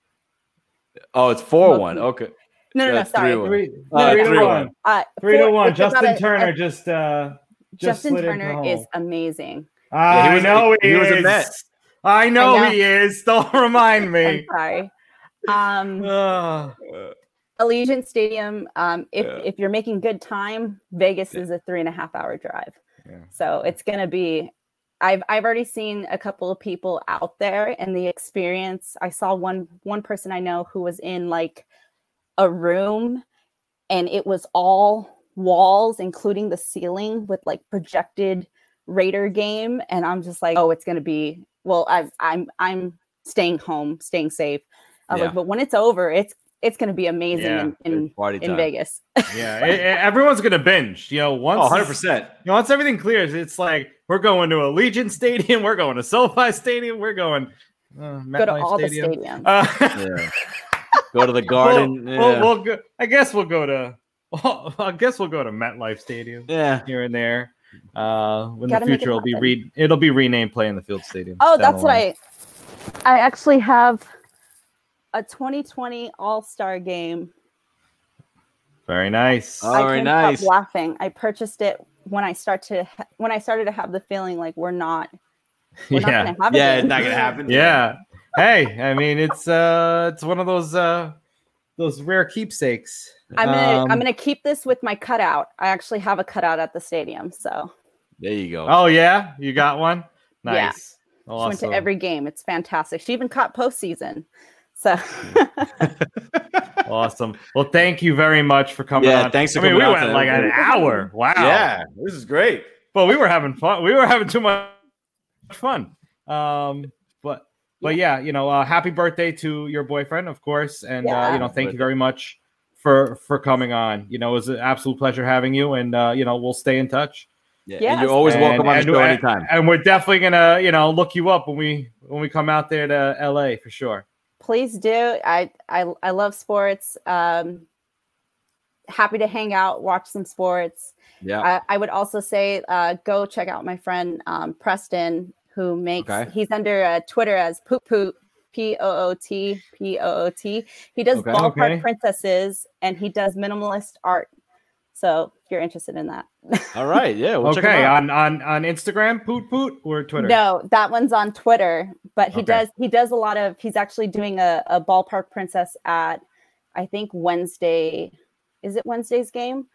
Oh, it's 4-1. Okay. No, sorry. 3-1. 3-1. Justin Turner Justin Turner is amazing. I know he is. Was a Met. I know he is. Don't remind me. I'm sorry. Allegiant Stadium, if you're making good time, Vegas is a 3.5 hour drive. Yeah. So it's going to be, I've already seen a couple of people out there, and the experience, I saw one person I know who was in like a room, and it was all walls, including the ceiling with like projected Raider game. And I'm just like, oh, it's going to be, well, I'm staying home, staying safe. Like, but when it's over, it's going to be amazing in Vegas. Everyone's going to binge. Once 100%. Once everything clears, it's like we're going to Allegiant Stadium, we're going to SoFi Stadium, we're going go to all Stadium. The stadiums. Go to the Garden. We'll go, I guess we'll go to MetLife Stadium. Yeah, here and there. When the future it'll be renamed Play in the Field Stadium. Oh, that's what I actually have. A 2020 All-Star game. Very nice. Very nice. Stop laughing. I purchased it when I started to have the feeling like we're not going to have it. Yeah, it's not going to happen. Yeah. Hey, I mean, it's one of those rare keepsakes. I'm gonna keep this with my cutout. I actually have a cutout at the stadium, so there you go. Oh yeah, you got one. Nice. Yeah. Awesome. She went to every game. It's fantastic. She even caught postseason. So awesome. Well, thank you very much for coming on. Thanks for coming on. We went like an hour. Wow. Yeah, this is great. But we were having fun. We were having too much fun. But yeah, happy birthday to your boyfriend, of course. And thank you very much for coming on. It was an absolute pleasure having you, and we'll stay in touch. Yeah, and you're always welcome on the show anytime. And we're definitely gonna, look you up when we come out there to LA for sure. Please do. I love sports. Happy to hang out, watch some sports. Yeah. I would also say go check out my friend Preston, who makes he's under Twitter as Poot Poot, Poot. He does ballpark princesses, and he does minimalist art. So if you're interested in that. All right. Yeah. We'll check him out. On Instagram, Poot Poot, or Twitter? No, that one's on Twitter, but he does a lot of, he's actually doing a ballpark princess at, I think Wednesday. Is it Wednesday's game?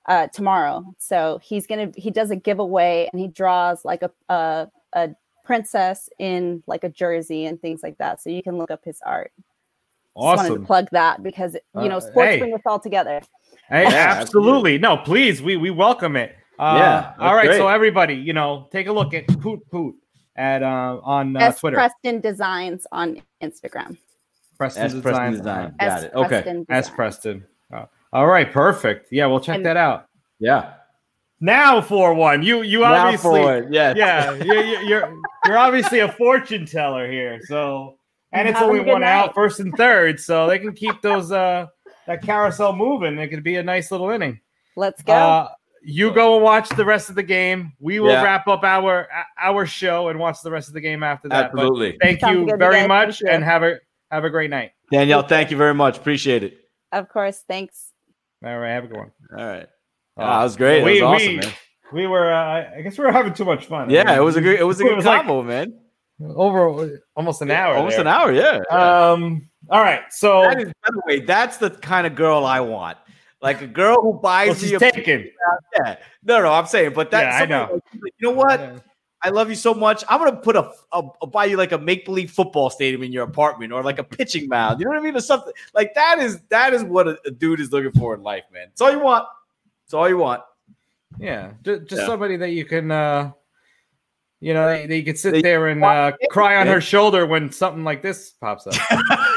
tomorrow. So he does a giveaway, and he draws like a princess in like a jersey and things like that. So you can look up his art. Awesome. Just wanted to plug that because sports bring us all together. Hey, absolutely. No, please, we welcome it. All right, great. So everybody, take a look at Poot Poot at on Twitter. Preston Designs on Instagram. Preston Design. Got it. Okay. S Preston. All right, perfect. Yeah, we'll check that out. Yeah. Now for one, you obviously, yeah, you're obviously a fortune teller here. So, and it's only one out, first and third, so they can keep those that carousel moving. It could be a nice little inning. Let's go. You go and watch the rest of the game. We will wrap up our show and watch the rest of the game after that. Absolutely. But thank you very much, and have a great night. Danielle, thank you very much. Appreciate it. Of course. Thanks. All right. Have a good one. All right. That was great. That was awesome, man. We were. I guess we were having too much fun. Yeah, it was a good combo, man. Over almost an hour. Almost an hour. Yeah. All right. So, by the way, that's the kind of girl I want. Like a girl who buys me a taken. Yeah. No, I'm saying, but that's I know. Like, you know what? Yeah. I love you so much. I'm gonna put I'll buy you like a make-believe football stadium in your apartment, or like a pitching mound. You know what I mean? Or something like that is what a dude is looking for in life, man. It's all you want. It's all you want. Yeah, just somebody that you can, that you can sit there and cry on her shoulder when something like this pops up.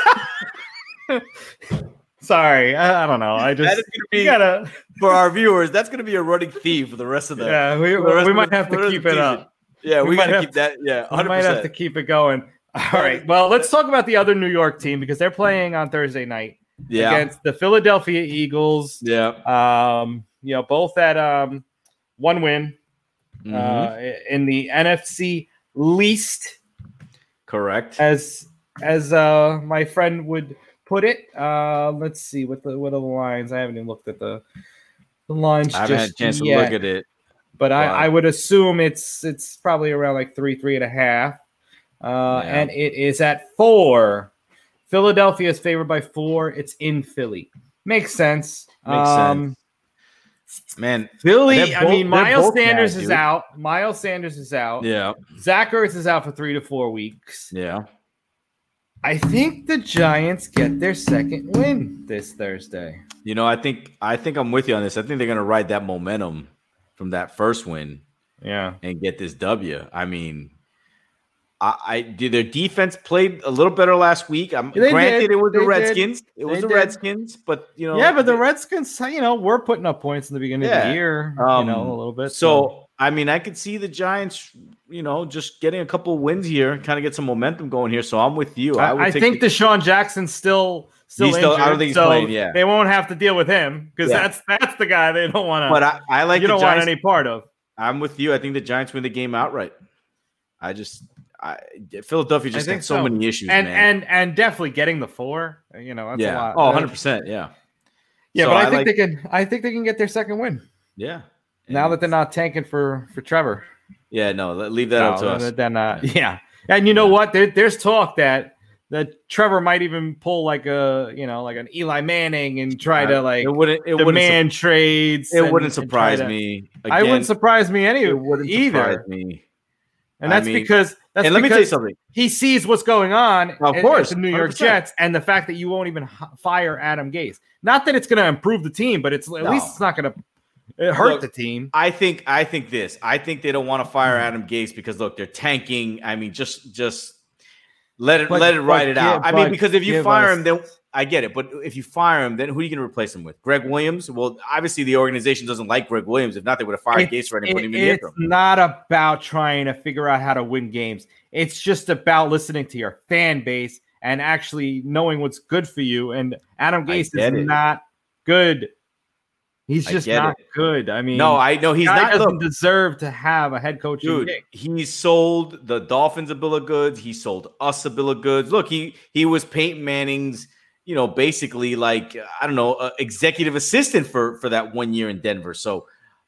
Sorry, I don't know. I just for our viewers. That's gonna be a running theme for the rest of the. Yeah, we might have to keep it up. Yeah, we gotta keep that. Yeah, 100%. We might have to keep it going. All right. Well, let's talk about the other New York team because they're playing on Thursday night against the Philadelphia Eagles. Yeah. Both at one win in the NFC least. Correct. As my friend would put it. Let's see what are the lines. I haven't even looked at the lines. I haven't had a chance to look at it. But I would assume it's probably around like 3.5. And it is at 4. Philadelphia is favored by 4. It's in Philly. Makes sense. Makes sense. Man, Philly. Miles Sanders is out. Miles Sanders is out. Yeah. Zach Ertz is out for 3 to 4 weeks. Yeah. I think the Giants get their second win this Thursday. I think I'm with you on this. I think they're going to ride that momentum from that first win, and get this W. I mean, did their defense played a little better last week. Granted, it was the Redskins. It was the Redskins, but but the Redskins, we're putting up points in the beginning of the year, a little bit. So I mean, I could see the Giants, just getting a couple of wins here, kind of get some momentum going here. So I'm with you. I think Deshaun Jackson's still injured, I don't think he's playing. Yeah, they won't have to deal with him because that's the guy they don't want to. But I like you don't want any part of. I'm with you. I think the Giants win the game outright. Philadelphia just got so many issues, and definitely getting the 4. That's a lot. Oh, 100%. Yeah. Yeah, so but I think they can get their second win. Yeah. Now that they're not tanking for Trevor. Yeah, no, leave that up to us. Then, and you know what? There's talk that Trevor might even pull like an Eli Manning and try to demand trades. It wouldn't surprise me. Again, I wouldn't surprise me either. Surprise me. And that's because let me tell you something. He sees what's going on of course, at the New York 100%. Jets, and the fact that you won't even fire Adam Gase. Not that it's going to improve the team, but at least it's not going to hurt the team. I think this. I think they don't want to fire Adam Gase because they're tanking. I mean, just let it ride it out. I mean, because if you fire him, then I get it. But if you fire him, then who are you going to replace him with? Greg Williams? Well, obviously the organization doesn't like Greg Williams. If not, they would have fired Gase right and put him in the interim. It's not about trying to figure out how to win games. It's just about listening to your fan base and actually knowing what's good for you. And Adam Gase is not good. He's just not good. I mean, no, I know he's not. Doesn't deserve to have a head coach. Dude, he sold the Dolphins a bill of goods. He sold us a bill of goods. Look, he was Peyton Manning's, basically like executive assistant for that 1 year in Denver. So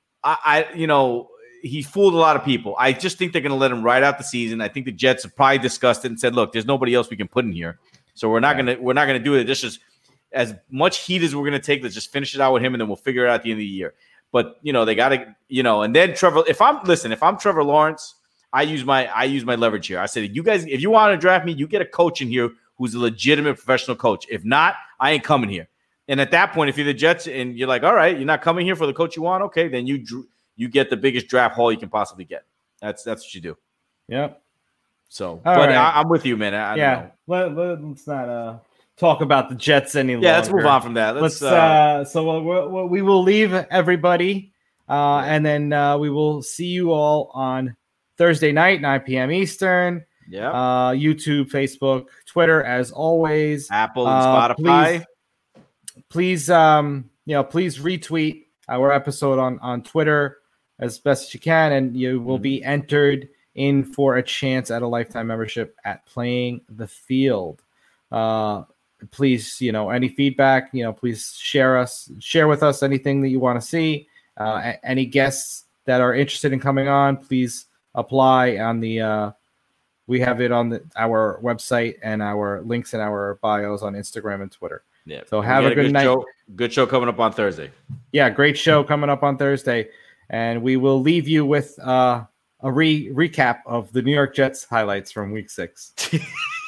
he fooled a lot of people. I just think they're going to let him ride out the season. I think the Jets have probably discussed it and said, "Look, there's nobody else we can put in here, so we're not gonna do it. This is as much heat as we're gonna take. Let's just finish it out with him, and then we'll figure it out at the end of the year." But they got to, and then Trevor. If I'm Trevor Lawrence, I use my leverage here. I said, you guys, if you want to draft me, you get a coach in here who's a legitimate professional coach. If not, I ain't coming here. And at that point, if you're the Jets and you're like, all right, you're not coming here for the coach you want, okay, then you get the biggest draft haul you can possibly get. That's what you do. Yep. So, all but right. I'm with you, man. I don't know. Let's not talk about the Jets any longer. Yeah, let's move on from that. So we will leave everybody, and then we will see you all on Thursday night, 9 p.m. Eastern. Yeah. YouTube, Facebook, Twitter, as always. Apple and Spotify. Please retweet our episode on Twitter as best as you can, and you will be entered in for a chance at a lifetime membership at Playing the Field. Please, any feedback, please share with us anything that you want to see. Any guests that are interested in coming on, please apply on the we have it on our website and our links in our bios on Instagram and Twitter. Yeah. So have a good night. Good show coming up on Thursday. Yeah, great show coming up on Thursday. And we will leave you with a recap of the New York Jets highlights from week 6.